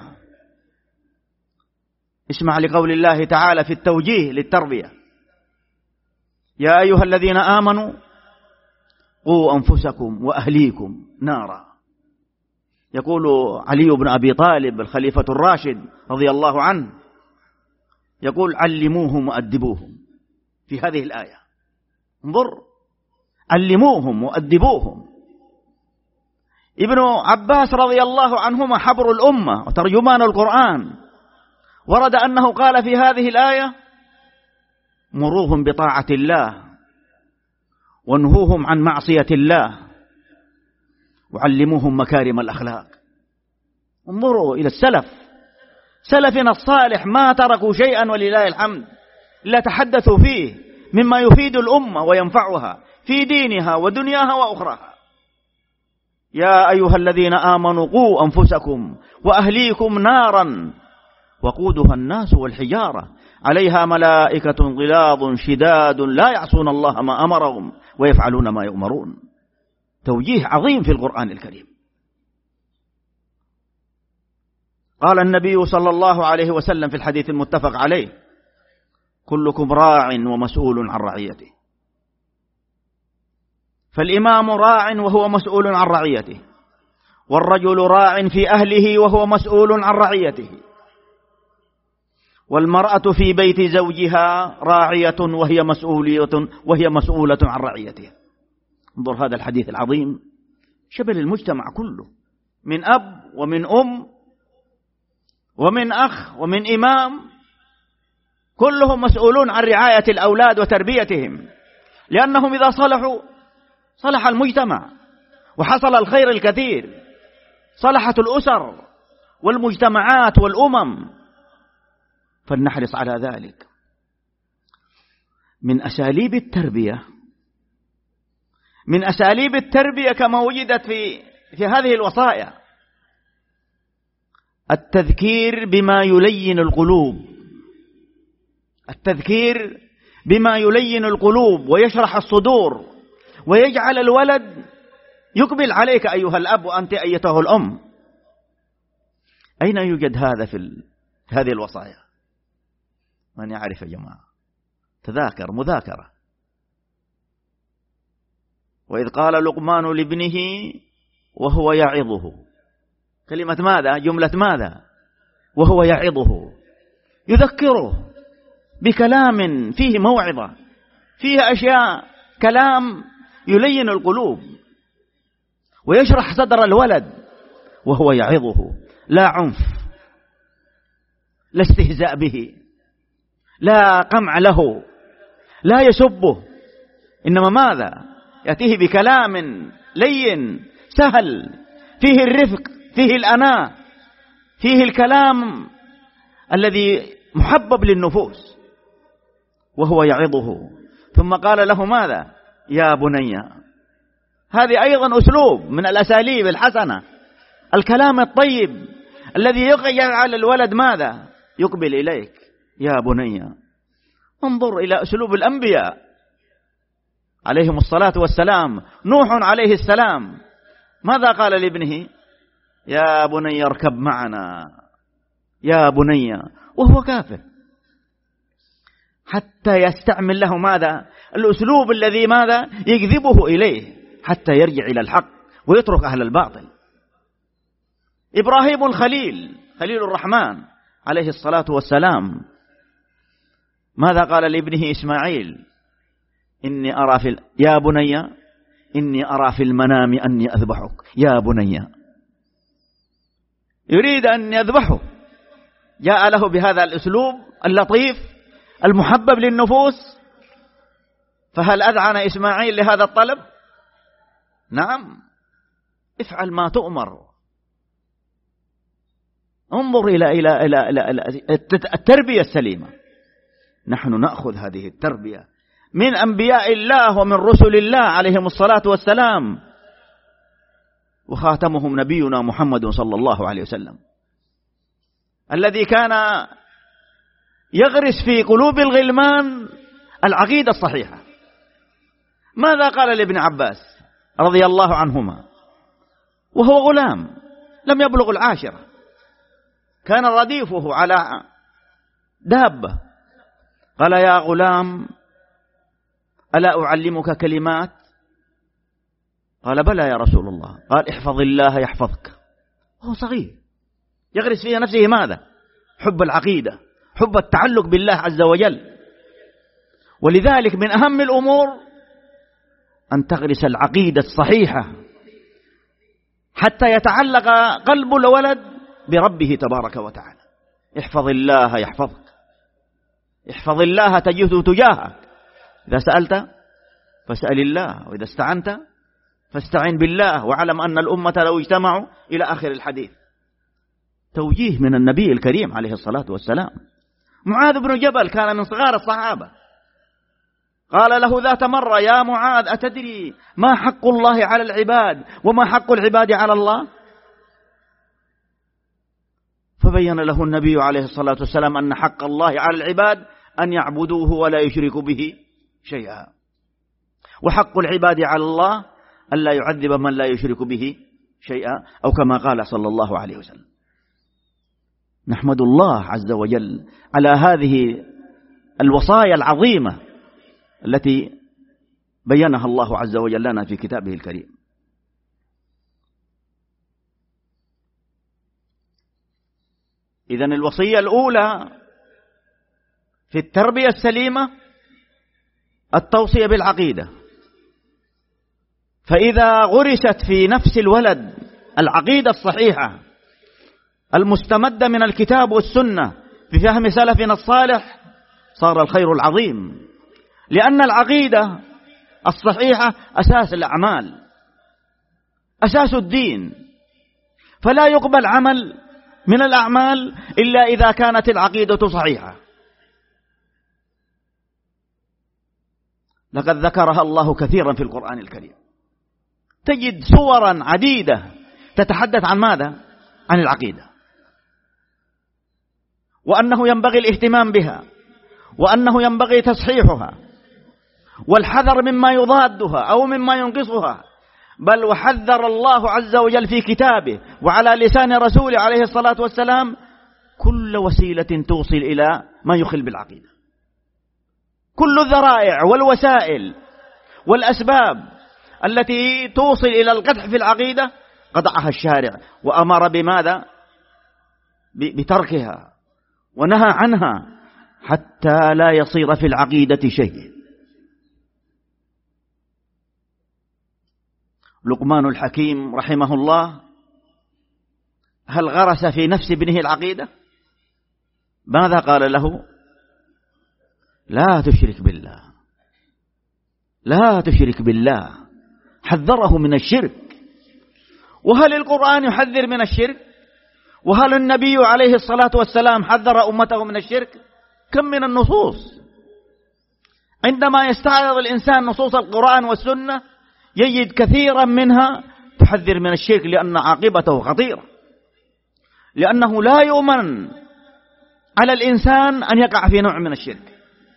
اسمع لقول الله تعالى في التوجيه للتربية: يا أيها الذين آمنوا قوا أنفسكم وأهليكم نارا. يقول علي بن أبي طالب الخليفة الراشد رضي الله عنه، يقول: علموهم وأدبوهم. في هذه الآية انظر، علموهم وأدبوهم. ابن عباس رضي الله عنهما حبر الأمة وترجمان القرآن، ورد أنه قال في هذه الآية: مروهم بطاعة الله وانهوهم عن معصية الله وعلموهم مكارم الأخلاق. انظروا إلى السلف، سلفنا الصالح ما تركوا شيئا ولله الحمد إلا تحدثوا فيه مما يفيد الأمة وينفعها في دينها ودنياها وأخراها. يا أيها الذين آمنوا قوا أنفسكم وأهليكم نارا وقودها الناس والحجارة عليها ملائكة غلاظ شداد لا يعصون الله ما أمرهم ويفعلون ما يؤمرون. توجيه عظيم في القرآن الكريم. قال النبي صلى الله عليه وسلم في الحديث المتفق عليه: كلكم راع ومسؤول عن رعيته. فالإمام راع وهو مسؤول عن رعيته، والرجل راع في أهله وهو مسؤول عن رعيته، والمرأة في بيت زوجها راعية وهي مسؤولية وهي مسؤولة عن رعيتها. انظر هذا الحديث العظيم شمل المجتمع كله، من أب ومن أم ومن أخ ومن إمام، كلهم مسؤولون عن رعاية الأولاد وتربيتهم، لأنهم إذا صلحوا صلح المجتمع وحصل الخير الكثير، صلحت الأسر والمجتمعات والأمم. فلنحرص على ذلك. من أساليب التربية من أساليب التربية كما وجدت في في هذه الوصايا التذكير بما يلين القلوب، التذكير بما يلين القلوب ويشرح الصدور ويجعل الولد يقبل عليك أيها الأب وأنت أيتها الأم. أين يوجد هذا في هذه الوصايا؟ من يعرف يا جماعة؟ تذاكر مذاكرة. وإذ قال لقمان لابنه وهو يعظه، كلمة ماذا؟ جملة ماذا؟ وهو يعظه، يذكره بكلام فيه موعظة، فيه أشياء، كلام يلين القلوب ويشرح صدر الولد، وهو يعظه، لا عنف، لا استهزاء به، لا قمع له، لا يسبه، إنما ماذا؟ يأتيه بكلام لين سهل فيه الرفق، فيه الأناة، فيه الكلام الذي محبب للنفوس، وهو يعظه. ثم قال له ماذا؟ يا بني. هذه أيضا أسلوب من الأساليب الحسنة، الكلام الطيب الذي يجعل الولد ماذا؟ يقبل إليك. يا بني. انظر إلى أسلوب الأنبياء عليهم الصلاة والسلام. نوح عليه السلام ماذا قال لابنه؟ يا بني اركب معنا، يا بني، وهو كافر، حتى يستعمل له ماذا؟ الأسلوب الذي ماذا؟ يجذبه إليه حتى يرجع إلى الحق ويترك أهل الباطل. إبراهيم الخليل، خليل الرحمن عليه الصلاة والسلام، ماذا قال لابنه إسماعيل؟ إني أرى في ال... يا بني إني أرى في المنام أني أذبحك. يا بني، يريد أن يذبحه، جاء له بهذا الأسلوب اللطيف المحبب للنفوس. فهل أذعن إسماعيل لهذا الطلب؟ نعم، افعل ما تؤمر. انظر إلى إلى إلى إلى التربية السليمة. نحن نأخذ هذه التربية من أنبياء الله ومن رسل الله عليهم الصلاة والسلام، وخاتمهم نبينا محمد صلى الله عليه وسلم، الذي كان يغرس في قلوب الغلمان العقيدة الصحيحة. ماذا قال لابن عباس رضي الله عنهما وهو غلام لم يبلغ العاشرة، كان رديفه على دابة، قال يا غلام ألا أعلمك كلمات؟ قال بلى يا رسول الله. قال احفظ الله يحفظك. وهو صغير يغرس في نفسه ماذا؟ حب العقيدة، حب التعلق بالله عز وجل. ولذلك من أهم الأمور أن تغرس العقيدة الصحيحة حتى يتعلق قلب الولد بربه تبارك وتعالى. احفظ الله يحفظك، احفظ الله تجده تجاهك. إذا سألت فاسأل الله، وإذا استعنت فاستعن بالله، واعلم أن الأمة لو اجتمعوا إلى آخر الحديث. توجيه من النبي الكريم عليه الصلاة والسلام. معاذ بن جبل كان من صغار الصحابة، قال له ذات مرة يا معاذ أتدري ما حق الله على العباد وما حق العباد على الله؟ فبين له النبي عليه الصلاة والسلام أن حق الله على العباد أن يعبدوه ولا يشركوا به شيئا، وحق العباد على الله ألا يعذب من لا يشرك به شيئا، أو كما قال صلى الله عليه وسلم. نحمد الله عز وجل على هذه الوصايا العظيمة التي بينها الله عز وجل لنا في كتابه الكريم. إذن الوصية الأولى في التربية السليمة التوصية بالعقيدة. فإذا غرست في نفس الولد العقيدة الصحيحة المستمدة من الكتاب والسنة في فهم سلفنا الصالح صار الخير العظيم، لأن العقيدة الصحيحة أساس الأعمال، أساس الدين، فلا يقبل عمل من الأعمال إلا إذا كانت العقيدة صحيحة. لقد ذكرها الله كثيرا في القرآن الكريم، تجد صورا عديدة تتحدث عن ماذا؟ عن العقيدة، وأنه ينبغي الاهتمام بها، وأنه ينبغي تصحيحها والحذر مما يضادها أو مما ينقصها. بل وحذر الله عز وجل في كتابه وعلى لسان رسوله عليه الصلاة والسلام كل وسيلة توصل إلى ما يخل بالعقيدة. كل الذرائع والوسائل والأسباب التي توصل إلى القدح في العقيدة قطعها الشارع وأمر بماذا؟ بتركها ونهى عنها حتى لا يصير في العقيدة شيء. لقمان الحكيم رحمه الله هل غرس في نفس ابنه العقيدة؟ ماذا قال له؟ لا تشرك بالله، لا تشرك بالله، حذره من الشرك. وهل القرآن يحذر من الشرك؟ وهل النبي عليه الصلاة والسلام حذر أمته من الشرك؟ كم من النصوص عندما يستعرض الإنسان نصوص القرآن والسنة يجد كثيرا منها تحذر من الشرك، لأن عاقبته خطيرة، لأنه لا يؤمن على الإنسان أن يقع في نوع من الشرك،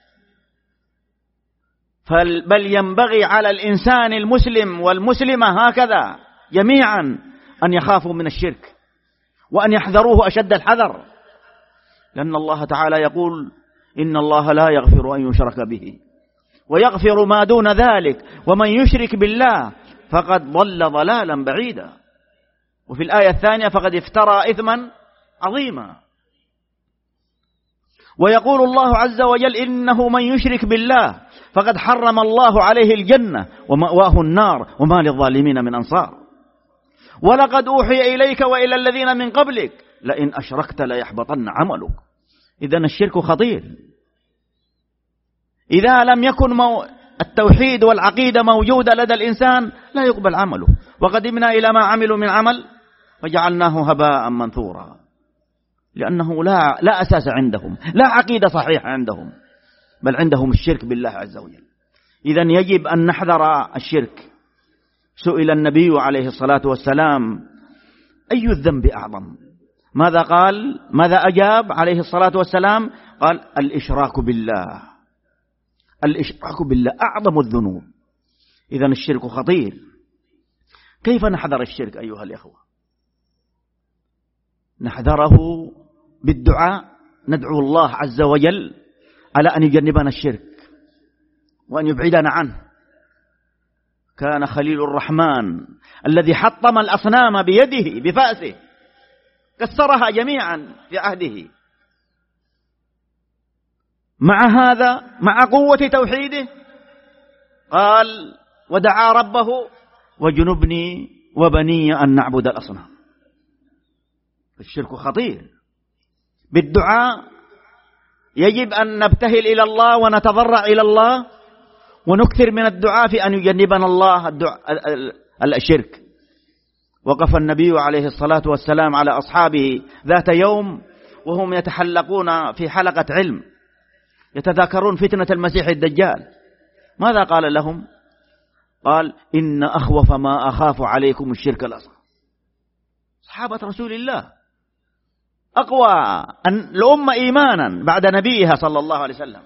بل ينبغي على الإنسان المسلم والمسلمة هكذا جميعا أن يخافوا من الشرك وأن يحذروه أشد الحذر، لأن الله تعالى يقول إن الله لا يغفر أن يشرك به ويغفر ما دون ذلك ومن يشرك بالله فقد ضل ضلالا بعيدا. وفي الآية الثانية فقد افترى إثما عظيما. ويقول الله عز وجل إنه من يشرك بالله فقد حرم الله عليه الجنة ومأواه النار وما للظالمين من أنصار. ولقد أوحي إليك وإلى الذين من قبلك لئن أشركت ليحبطن عملك. إذن الشرك خطير. إذا لم يكن مو... التوحيد والعقيدة موجودة لدى الإنسان لا يقبل عمله. وقدمنا إلى ما عملوا من عمل وجعلناه هباء منثورا، لأنه لا, لا أساس عندهم، لا عقيدة صحيحة عندهم، بل عندهم الشرك بالله عز وجل. إذن يجب أن نحذر الشرك. سئل النبي عليه الصلاة والسلام أي الذنب أعظم؟ ماذا قال؟ ماذا أجاب عليه الصلاة والسلام؟ قال الإشراك بالله. الإشراك بالله أعظم الذنوب. إذن الشرك خطير. كيف نحذر الشرك أيها الإخوة؟ نحذره بالدعاء، ندعو الله عز وجل على أن يجنبنا الشرك وأن يبعدنا عنه. كان خليل الرحمن الذي حطم الأصنام بيده بفأسه كسرها جميعا في عهده، مع هذا مع قوة توحيده قال ودعا ربه وجنبني وبني أن نعبد الأصنام. الشرك خطير. بالدعاء يجب أن نبتهل إلى الله ونتضرع إلى الله ونكثر من الدعاء في أن يجنبنا الله الشرك. وقف النبي عليه الصلاة والسلام على أصحابه ذات يوم وهم يتحلقون في حلقة علم يتذاكرون فتنة المسيح الدجال. ماذا قال لهم؟ قال إن أخوف ما أخاف عليكم الشرك الأصغر. صحابة رسول الله أقوى الأمة إيمانا بعد نبيها صلى الله عليه وسلم،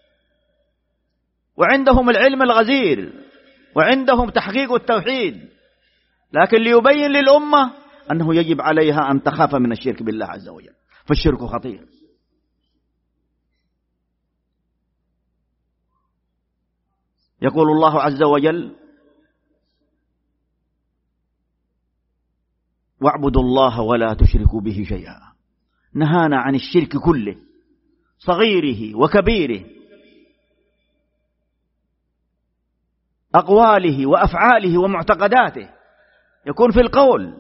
وعندهم العلم الغزير وعندهم تحقيق التوحيد، لكن ليبين للأمة أنه يجب عليها أن تخاف من الشرك بالله عز وجل، فالشرك خطير. يقول الله عز وجل واعبدوا الله ولا تشركوا به شيئا. نهانا عن الشرك كله صغيره وكبيره، أقواله وأفعاله ومعتقداته. يكون في القول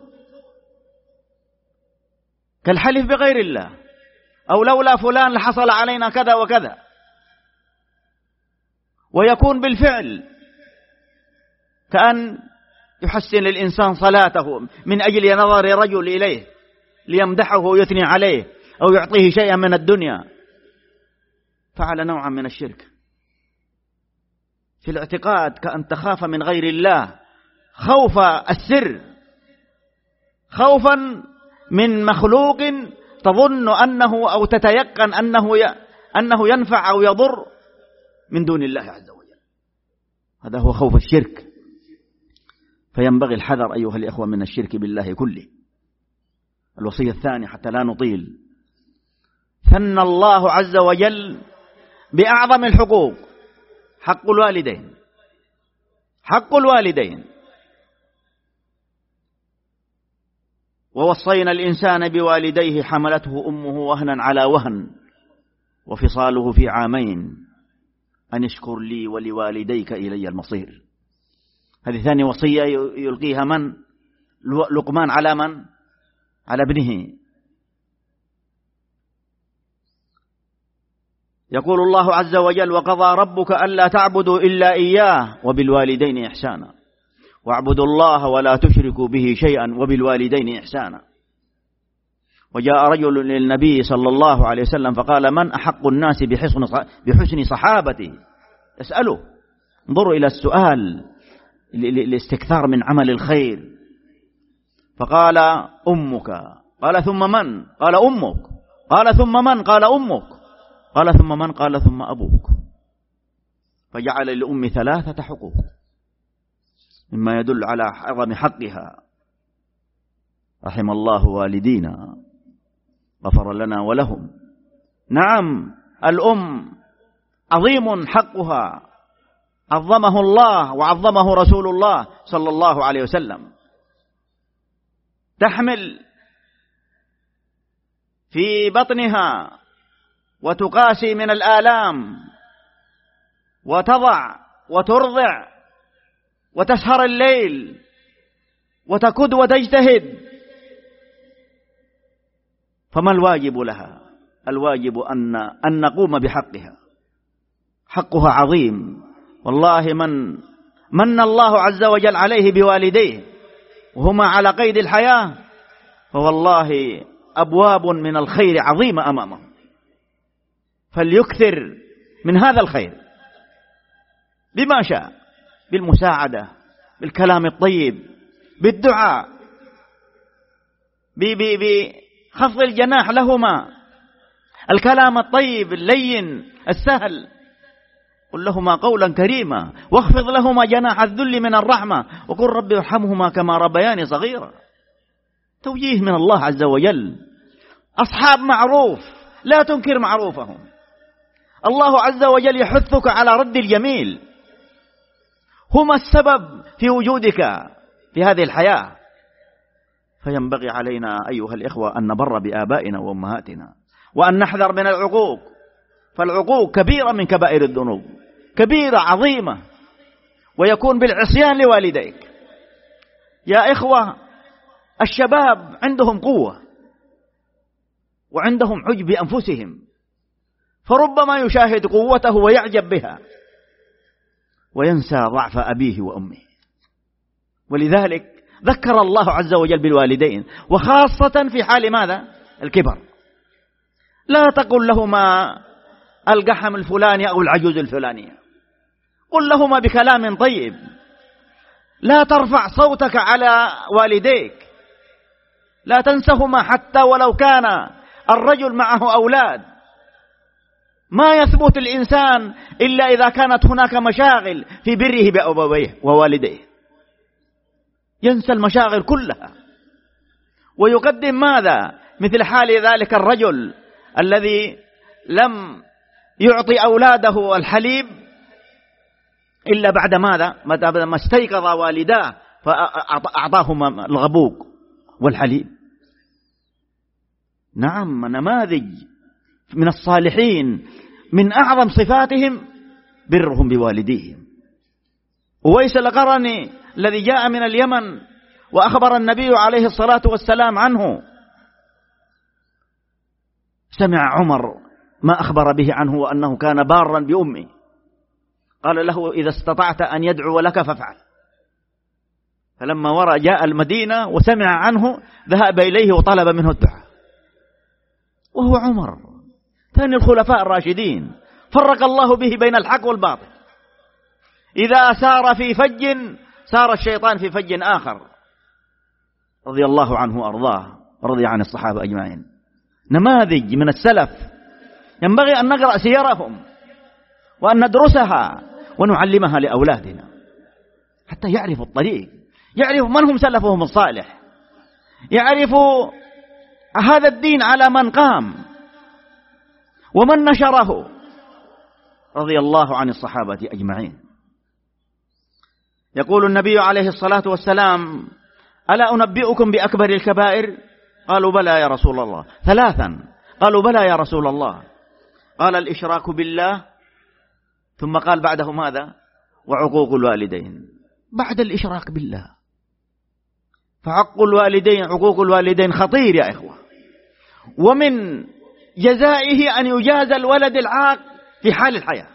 كالحلف بغير الله، أو لولا فلان لحصل علينا كذا وكذا. ويكون بالفعل كأن يحسن الإنسان صلاته من أجل نظر رجل إليه ليمدحه ويثني عليه أو يعطيه شيئا من الدنيا، فعل نوعا من الشرك. في الاعتقاد كأن تخاف من غير الله خوف السر، خوفا من مخلوق تظن أنه أو تتيقن أنه أنه ينفع أو يضر من دون الله عز وجل. هذا هو خوف الشرك. فينبغي الحذر أيها الإخوة من الشرك بالله كله. الوصية الثانية حتى لا نطيل، ثنى الله عز وجل بأعظم الحقوق حق الوالدين. حق الوالدين. ووصينا الإنسان بوالديه حملته أمه وهنا على وهن وفصاله في عامين أن اشكر لي ولوالديك إلي المصير. هذه ثاني وصية يلقيها من؟ لقمان على من؟ على ابنه. يقول الله عز وجل وقضى ربك ألا تعبدوا إلا إياه وبالوالدين إحسانا واعبدوا الله ولا تشركوا به شيئا وبالوالدين إحسانا. وجاء رجل للنبي صلى الله عليه وسلم فقال من أحق الناس بحسن بحسن صحابتي؟ اسأله. انظروا إلى السؤال لاستكثار من عمل الخير. فقال أمك، قال ثم من؟ قال أمك. قال ثم من؟ قال أمك. قال ثم من؟ قال ثم أبوك. فجعل للأم ثلاثة حقوق مما يدل على عظم حقها. رحم الله والدينا، غفر لنا ولهم. نعم، الأم عظيم حقها، عظمه الله وعظمه رسول الله صلى الله عليه وسلم. تحمل في بطنها وتقاسي من الآلام، وتضع وترضع وتسهر الليل وتكد وتجتهد. فما الواجب لها؟ الواجب أن أن نقوم بحقها. حقها عظيم والله. من من الله عز وجل عليه بوالديه وهما على قيد الحياة، فوالله أبواب من الخير عظيمة أمامه، فليكثر من هذا الخير بما شاء، بالمساعدة، بالكلام الطيب، بالدعاء، بخفض الجناح لهما، الكلام الطيب اللين السهل. قل لهما قولا كريما واخفض لهما جناح الذل من الرحمة وقل رب ارحمهما كما ربياني صغيرا. توجيه من الله عز وجل. أصحاب معروف، لا تنكر معروفهم. الله عز وجل يحثك على رد الجميل، هما السبب في وجودك في هذه الحياة. فينبغي علينا أيها الإخوة أن نبر بآبائنا وأمهاتنا، وأن نحذر من العقوق، فالعقوق كبيرة من كبائر الذنوب، كبيرة عظيمة، ويكون بالعصيان لوالديك. يا إخوة، الشباب عندهم قوة وعندهم عجب بأنفسهم، فربما يشاهد قوته ويعجب بها وينسى ضعف أبيه وأمه. ولذلك ذكر الله عز وجل بالوالدين، وخاصة في حال ماذا؟ الكبر. لا تقل لهما القحم الفلاني أو العجوز الفلانية، قل لهما بكلام طيب. لا ترفع صوتك على والديك، لا تنسهما حتى ولو كان الرجل معه أولاد. ما يثبت الإنسان إلا إذا كانت هناك مشاغل في بره بأبويه ووالديه، ينسى المشاغل كلها ويقدم ماذا؟ مثل حال ذلك الرجل الذي لم يعطي أولاده الحليب إلا بعد ماذا؟ متى ما استيقظ والداه فأعطاهما الغبوق والحليب. نعم، نماذج من الصالحين من أعظم صفاتهم برهم بوالديهم. أويس القرني الذي جاء من اليمن وأخبر النبي عليه الصلاة والسلام عنه، سمع عمر ما أخبر به عنه وأنه كان بارا بأمه، قال له إذا استطعت أن يدعو لك فافعل. فلما ورى جاء المدينة وسمع عنه ذهب إليه وطلب منه الدعاء، وهو عمر ثاني الخلفاء الراشدين، فرق الله به بين الحق والباطل. إذا سار في فج سار الشيطان في فج آخر، رضي الله عنه وأرضاه، رضي عن الصحابة أجمعين. نماذج من السلف ينبغي أن نقرأ سيرهم وأن ندرسها ونعلمها لأولادنا حتى يعرفوا الطريق، يعرفوا من هم سلفهم الصالح، يعرفوا هذا الدين على من قام ومن نشره، رضي الله عن الصحابة أجمعين. يقول النبي عليه الصلاة والسلام: ألا أنبئكم بأكبر الكبائر؟ قالوا بلى يا رسول الله. ثلاثا. قالوا بلى يا رسول الله. قال: الإشراك بالله، ثم قال بعده ماذا؟ وعقوق الوالدين. بعد الإشراك بالله، فعق الوالدين، عقوق الوالدين خطير يا إخوة، ومن جزائه أن يجازى الولد العاق في حال الحياة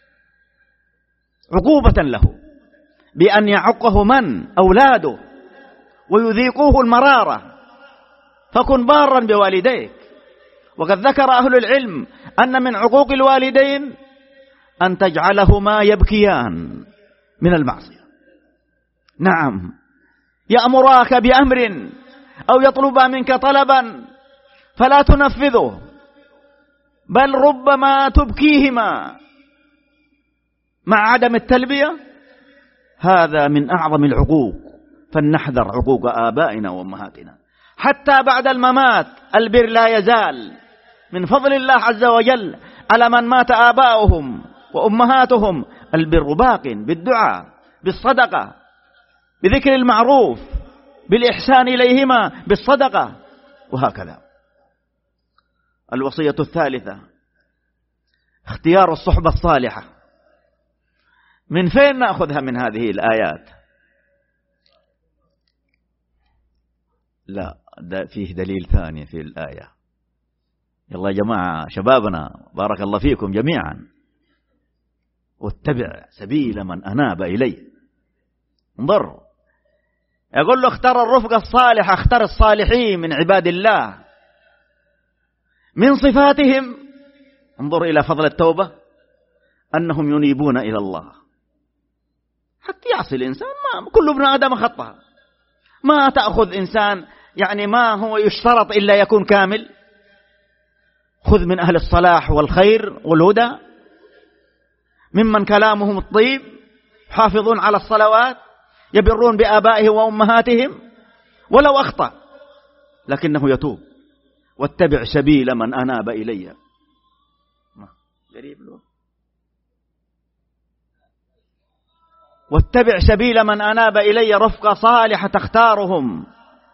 عقوبة له بأن يعقه من؟ أولاده، ويذيقوه المرارة. فكن بارا بوالديك. وقد ذكر أهل العلم أن من عقوق الوالدين أن تجعلهما يبكيان من المعصية. نعم، يأمراك بأمر أو يطلب منك طلبا فلا تنفذه، بل ربما تبكيهما مع عدم التلبية. هذا من أعظم العقوق، فلنحذر عقوق آبائنا وأمهاتنا. حتى بعد الممات البر لا يزال من فضل الله عز وجل على من مات آباؤهم وأمهاتهم. البر باق بالدعاء، بالصدقة، بذكر المعروف، بالإحسان إليهما، بالصدقة، وهكذا. الوصية الثالثة اختيار الصحبة الصالحة. من فين نأخذها من هذه الآيات؟ لا، ده فيه دليل ثاني في الآية. يلا يا جماعة شبابنا بارك الله فيكم جميعا، واتبع سبيل من أناب إليه. انظر، يقول له اختار الرفقة الصالحة، اختار الصالحين من عباد الله. من صفاتهم انظر إلى فضل التوبة أنهم ينيبون إلى الله. حتى يعصي الإنسان، ما كل ابن آدم خطأ، ما تأخذ إنسان يعني ما هو يشترط إلا يكون كامل. خذ من أهل الصلاح والخير والهدى، ممن كلامهم الطيب، حافظون على الصلوات، يبرون بآبائهم وأمهاتهم، ولو أخطأ لكنه يتوب. واتبع سبيل من أناب إلي. قريب له. واتبع سبيل من أناب إلي، رفقة صالحة تختارهم،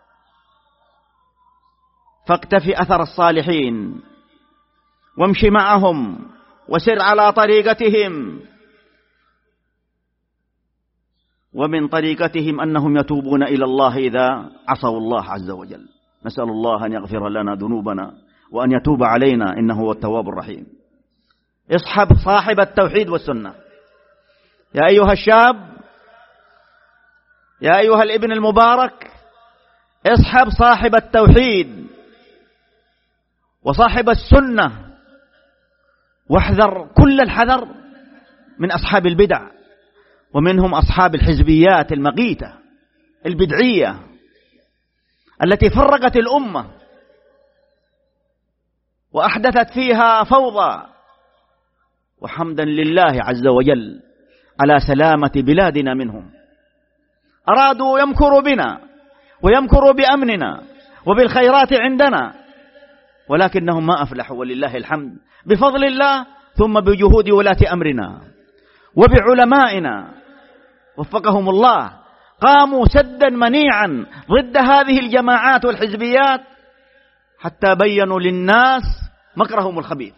فاقتفي أثر الصالحين وامشي معهم وسر على طريقتهم. ومن طريقتهم أنهم يتوبون إلى الله إذا عصوا الله عز وجل. نسأل الله أن يغفر لنا ذنوبنا وأن يتوب علينا إنه هو التواب الرحيم. اصحب صاحب التوحيد والسنة. يا أيها الشاب، يا أيها الابن المبارك، اصحب صاحب التوحيد وصاحب السنة، واحذر كل الحذر من أصحاب البدع، ومنهم أصحاب الحزبيات المقيتة البدعية التي فرقت الأمة وأحدثت فيها فوضى. وحمدا لله عز وجل على سلامة بلادنا منهم. أرادوا يمكروا بنا ويمكروا بأمننا وبالخيرات عندنا، ولكنهم ما أفلحوا ولله الحمد، بفضل الله ثم بجهود ولاة أمرنا وبعلمائنا وفقهم الله، قاموا سدا منيعا ضد هذه الجماعات والحزبيات حتى بينوا للناس مكرهم الخبيث،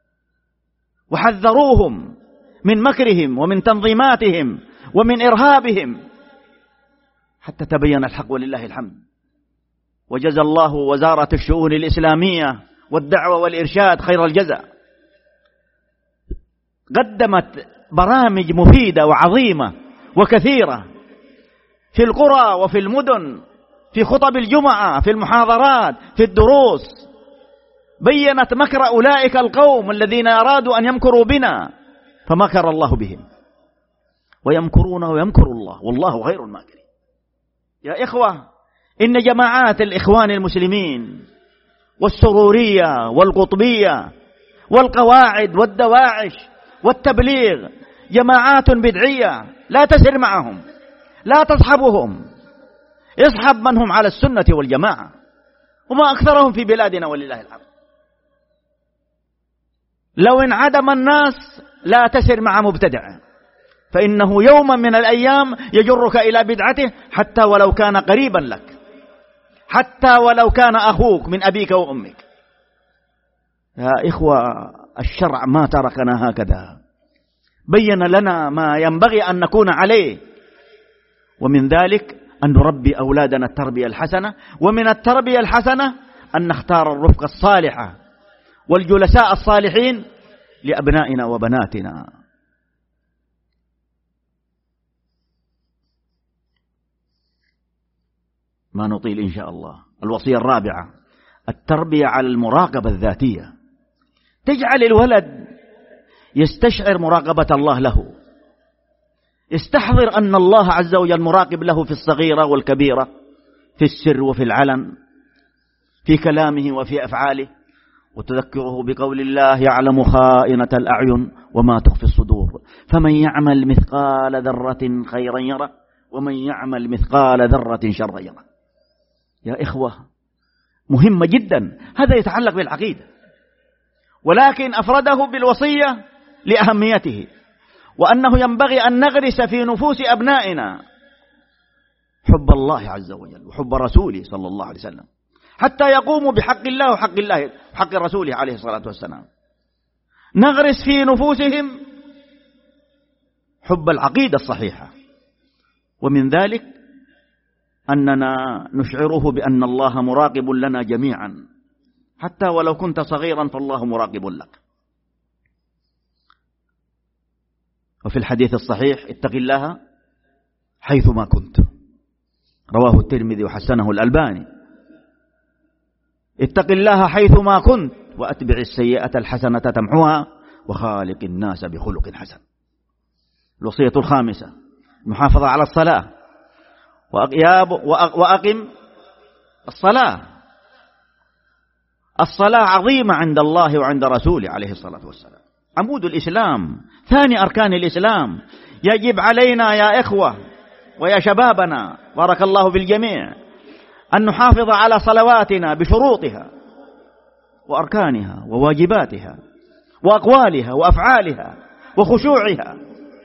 وحذروهم من مكرهم ومن تنظيماتهم ومن إرهابهم حتى تبين الحق ولله الحمد. وجزى الله وزارة الشؤون الإسلامية والدعوة والإرشاد خير الجزاء. قدمت برامج مفيدة وعظيمة وكثيرة في القرى وفي المدن، في خطب الجمعة، في المحاضرات، في الدروس، بيّنت مكر أولئك القوم الذين أرادوا أن يمكروا بنا، فمكر الله بهم. ويمكرون ويمكر الله والله غير الماكرين. يا إخوة، إن جماعات الإخوان المسلمين والسرورية والقطبية والقواعد والدواعش والتبليغ جماعات بدعية، لا تسر معهم، لا تصحبهم، اصحب من هم على السنة والجماعة، وما أكثرهم في بلادنا ولله الحمد. لو انعدم الناس لا تسر مع مبتدع، فإنه يوما من الأيام يجرك إلى بدعته حتى ولو كان قريبا لك، حتى ولو كان أخوك من أبيك وأمك. يا إخوة، الشرع ما تركنا هكذا، بين لنا ما ينبغي أن نكون عليه، ومن ذلك أن نربي أولادنا التربية الحسنة، ومن التربية الحسنة أن نختار الرفقة الصالحة والجلساء الصالحين لأبنائنا وبناتنا. ما نطيل إن شاء الله. الوصية الرابعة التربية على المراقبة الذاتية. تجعل الولد يستشعر مراقبة الله له، يستحضر أن الله عز وجل مراقب له في الصغيرة والكبيرة، في السر وفي العلن، في كلامه وفي أفعاله. وتذكره بقول الله: يعلم خائنة الأعين وما تخفي الصدور، فمن يعمل مثقال ذرة خيرا يره ومن يعمل مثقال ذرة شرا يره. يا إخوة، مهمة جدا، هذا يتعلق بالعقيدة، ولكن أفرده بالوصية لأهميته، وأنه ينبغي أن نغرس في نفوس أبنائنا حب الله عز وجل وحب رسوله صلى الله عليه وسلم، حتى يقوموا بحق الله وحق الله وحق رسوله عليه الصلاة والسلام. نغرس في نفوسهم حب العقيدة الصحيحة، ومن ذلك أننا نشعره بأن الله مراقب لنا جميعا، حتى ولو كنت صغيرا فالله مراقب لك. وفي الحديث الصحيح: اتق الله حيثما كنت، رواه الترمذي وحسنه الألباني. اتق الله حيثما كنت وأتبع السيئة الحسنة تمحوها وخالق الناس بخلق حسن. الوصية الخامسة: المحافظة على الصلاة، وأقم الصلاة. الصلاة عظيمة عند الله وعند رسوله عليه الصلاة والسلام، عمود الإسلام، ثاني أركان الإسلام. يجب علينا يا إخوة ويا شبابنا بارك الله بالجميع أن نحافظ على صلواتنا بشروطها وأركانها وواجباتها وأقوالها وأفعالها وخشوعها،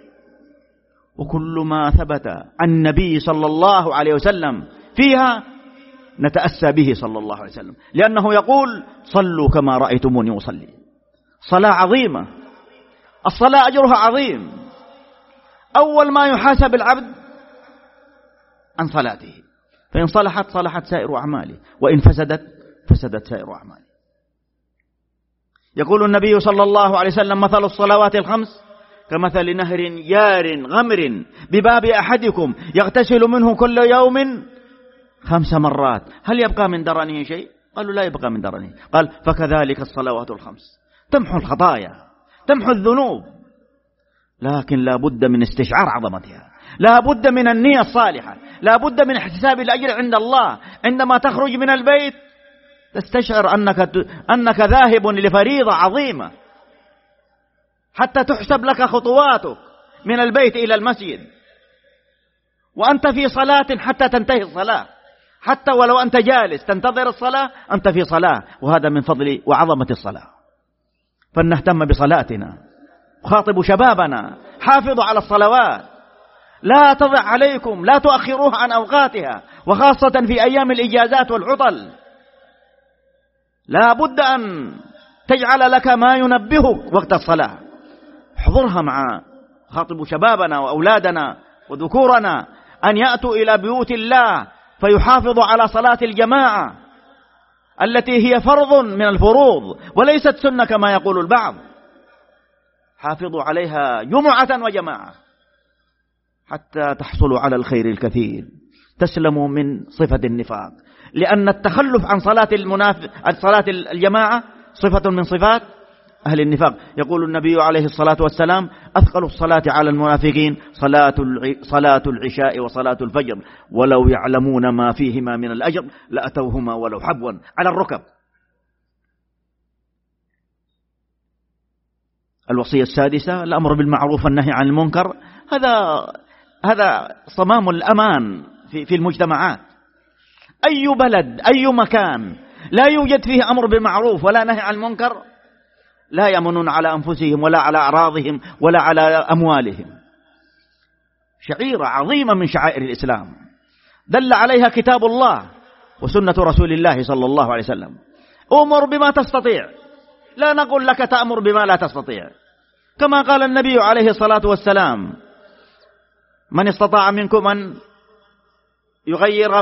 وكل ما ثبت عن النبي صلى الله عليه وسلم فيها نتأسى به صلى الله عليه وسلم، لأنه يقول: صلوا كما رأيتموني أصلي. صلاة عظيمة، الصلاة أجرها عظيم. أول ما يحاسب العبد عن صلاته، فإن صلحت صلحت سائر أعماله، وإن فسدت فسدت سائر أعماله. يقول النبي صلى الله عليه وسلم: مثل الصلوات الخمس كمثل نهر يار غمر بباب أحدكم يغتسل منه كل يوم خمس مرات، هل يبقى من درنه شيء؟ قالوا: لا يبقى من درنه. قال: فكذلك الصلوات الخمس تمحو الخطايا، تمحو الذنوب، لكن لا بد من استشعار عظمتها، لا بد من النية الصالحة، لا بد من احتساب الأجر عند الله. عندما تخرج من البيت تستشعر أنك, أنك ذاهب لفريضة عظيمة، حتى تحسب لك خطواتك من البيت إلى المسجد، وأنت في صلاة حتى تنتهي الصلاة، حتى ولو أنت جالس تنتظر الصلاة أنت في صلاة، وهذا من فضل وعظمة الصلاة. فلنهتم بصلاتنا، خاطبوا شبابنا: حافظوا على الصلوات، لا تضع عليكم، لا تؤخروها عن أوقاتها، وخاصة في أيام الإجازات والعطل. لا بد أن تجعل لك ما ينبهك وقت الصلاة، احضرها مع خاطبوا شبابنا وأولادنا وذكورنا أن يأتوا إلى بيوت الله فيحافظوا على صلاة الجماعة التي هي فرض من الفروض وليست سنة كما يقول البعض. حافظوا عليها جمعة وجماعة حتى تحصلوا على الخير الكثير، تسلموا من صفة النفاق، لأن التخلف عن صلاة المنافق عن صلاة الجماعة صفة من صفات أهل النفاق. يقول النبي عليه الصلاة والسلام: أثقل الصلاة على المنافقين صلاة صلاة العشاء وصلاة الفجر، ولو يعلمون ما فيهما من الأجر لأتوهما ولو حبوا على الركب. الوصية السادسة: الأمر بالمعروف والنهي عن المنكر. هذا هذا صمام الأمان في في المجتمعات. أي بلد أي مكان لا يوجد فيه أمر بالمعروف ولا نهي عن المنكر لا يأمنون على أنفسهم ولا على أعراضهم ولا على أموالهم. شعيرة عظيمة من شعائر الإسلام دل عليها كتاب الله وسنة رسول الله صلى الله عليه وسلم. أمر بما تستطيع، لا نقول لك تأمر بما لا تستطيع، كما قال النبي عليه الصلاة والسلام: من استطاع منكم أن يغير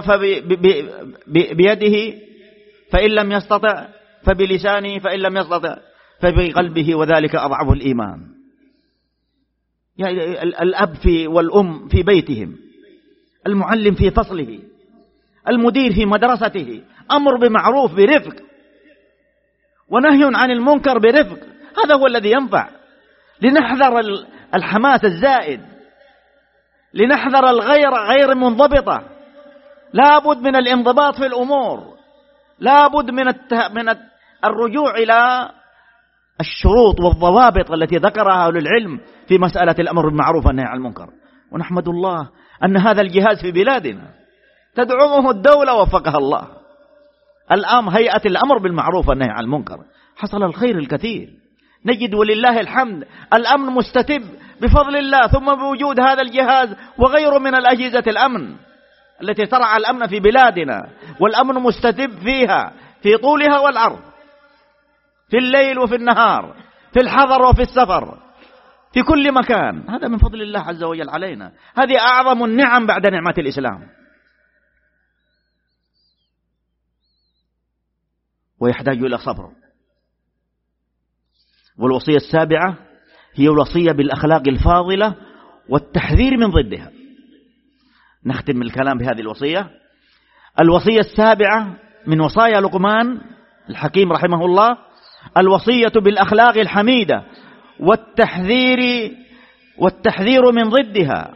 بيده فإن لم يستطع فبلسانه فإن لم يستطع فبقلبه وذلك أضعف الإيمان. يعني الأب في والأم في بيتهم، المعلم في فصله، المدير في مدرسته، أمر بمعروف برفق ونهي عن المنكر برفق، هذا هو الذي ينفع. لنحذر الحماس الزائد، لنحذر الغير غير منضبطة. لا بد من الانضباط في الأمور، لا بد من من الرجوع إلى الشروط والضوابط التي ذكرها أهل العلم في مسألة الأمر بالمعروف والنهي عن المنكر. ونحمد الله أن هذا الجهاز في بلادنا تدعمه الدولة وفقها الله. الآن هيئة الأمر بالمعروف والنهي عن المنكر حصل الخير الكثير، نجد ولله الحمد الأمن مستتب بفضل الله، ثم بوجود هذا الجهاز وغيره من الأجهزة الأمن التي ترعى الأمن في بلادنا، والأمن مستتب فيها في طولها والعرض، في الليل وفي النهار، في الحضر وفي السفر، في كل مكان. هذا من فضل الله عز وجل علينا، هذه أعظم النعم بعد نعمة الإسلام. ويحتاج إلى صبر. والوصية السابعة هي الوصية بالأخلاق الفاضلة والتحذير من ضدها. نختم الكلام بهذه الوصية. الوصية السابعة من وصايا لقمان الحكيم رحمه الله الوصية بالأخلاق الحميدة والتحذير والتحذير من ضدها.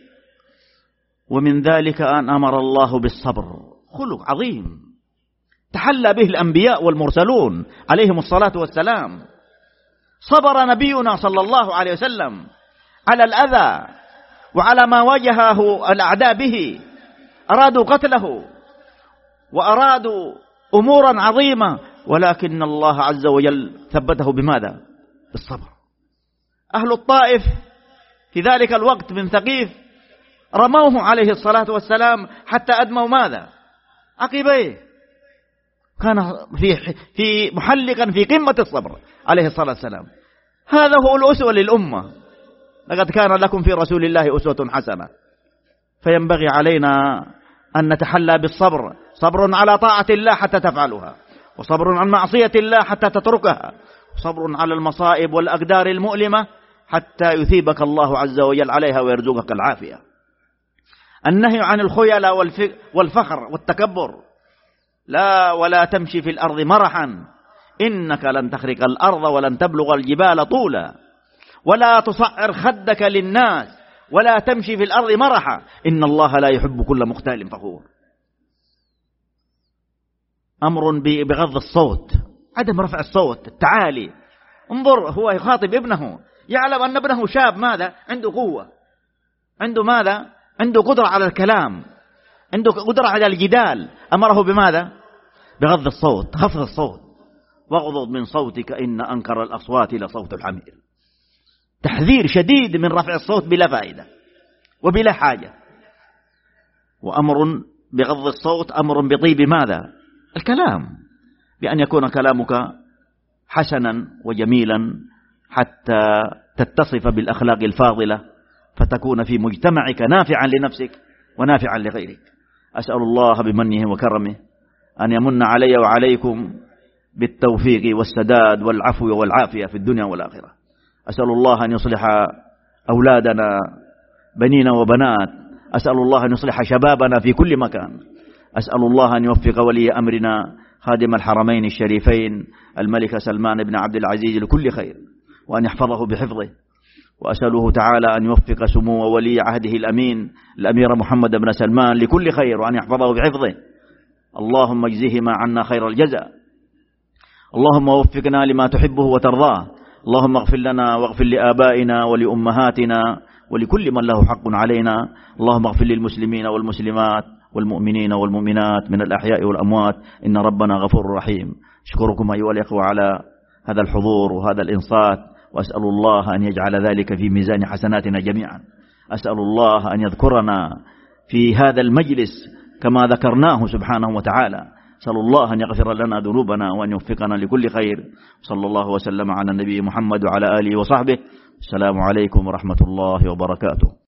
ومن ذلك أن أمر الله بالصبر، خلق عظيم تحلى به الأنبياء والمرسلون عليهم الصلاة والسلام. صبر نبينا صلى الله عليه وسلم على الأذى وعلى ما واجهه الأعداء به، أرادوا قتله وأرادوا أمورا عظيمة، ولكن الله عز وجل ثبته بماذا؟ بالصبر. أهل الطائف في ذلك الوقت من ثقيف رموه عليه الصلاة والسلام حتى أدموا ماذا؟ عقبيه. كان في في محلقا في قمة الصبر عليه الصلاة والسلام. هذا هو الأسوة للأمة. لقد كان لكم في رسول الله أسوة حسنة. فينبغي علينا أن نتحلى بالصبر، صبر على طاعة الله حتى تفعلها، وصبر عن معصية الله حتى تتركها، وصبر على المصائب والأقدار المؤلمة حتى يثيبك الله عز وجل عليها ويرزقك العافية. النهي عن الخيلاء والفخر والتكبر. لا ولا تمشي في الأرض مرحا إنك لن تخرق الأرض ولن تبلغ الجبال طولا، ولا تصعر خدك للناس ولا تمشي في الأرض مرحا إن الله لا يحب كل مختال فخور. أمر بغض الصوت، عدم رفع الصوت، التعالي. انظر هو يخاطب ابنه، يعلم أن ابنه شاب ماذا؟ عنده قوة، عنده ماذا؟ عنده قدرة على الكلام، عنده قدرة على الجدال. أمره بماذا؟ بغض الصوت، خفض الصوت. واغضض من صوتك إن أنكر الأصوات لصوت الحمير. تحذير شديد من رفع الصوت بلا فائدة وبلا حاجة. وأمر بغض الصوت أمر بطيب ماذا؟ الكلام، بأن يكون كلامك حسنا وجميلا حتى تتصف بالأخلاق الفاضلة، فتكون في مجتمعك نافعا لنفسك ونافعا لغيرك. أسأل الله بمنه وكرمه أن يمن علي وعليكم بالتوفيق والسداد والعفو والعافية في الدنيا والآخرة. أسأل الله أن يصلح أولادنا بنين وبنات، أسأل الله أن يصلح شبابنا في كل مكان، أسأل الله أن يوفق ولي أمرنا خادم الحرمين الشريفين الملك سلمان بن عبد العزيز لكل خير، وأن يحفظه بحفظه. وأسأله تعالى أن يوفق سمو ولي عهده الأمين الأمير محمد بن سلمان لكل خير، وأن يحفظه بحفظه. اللهم اجزهما عنا خير الجزاء. اللهم وفقنا لما تحبه وترضاه. اللهم اغفر لنا واغفر لآبائنا ولأمهاتنا ولكل من له حق علينا. اللهم اغفر للمسلمين والمسلمات والمؤمنين والمؤمنات من الأحياء والأموات، إن ربنا غفور رحيم. أشكركم أيها الأخوة على هذا الحضور وهذا الإنصات، وأسأل الله أن يجعل ذلك في ميزان حسناتنا جميعا. أسأل الله أن يذكرنا في هذا المجلس كما ذكرناه سبحانه وتعالى. أسأل الله أن يغفر لنا ذنوبنا وأن يوفقنا لكل خير. صلى الله وسلم على النبي محمد وعلى آله وصحبه. السلام عليكم ورحمة الله وبركاته.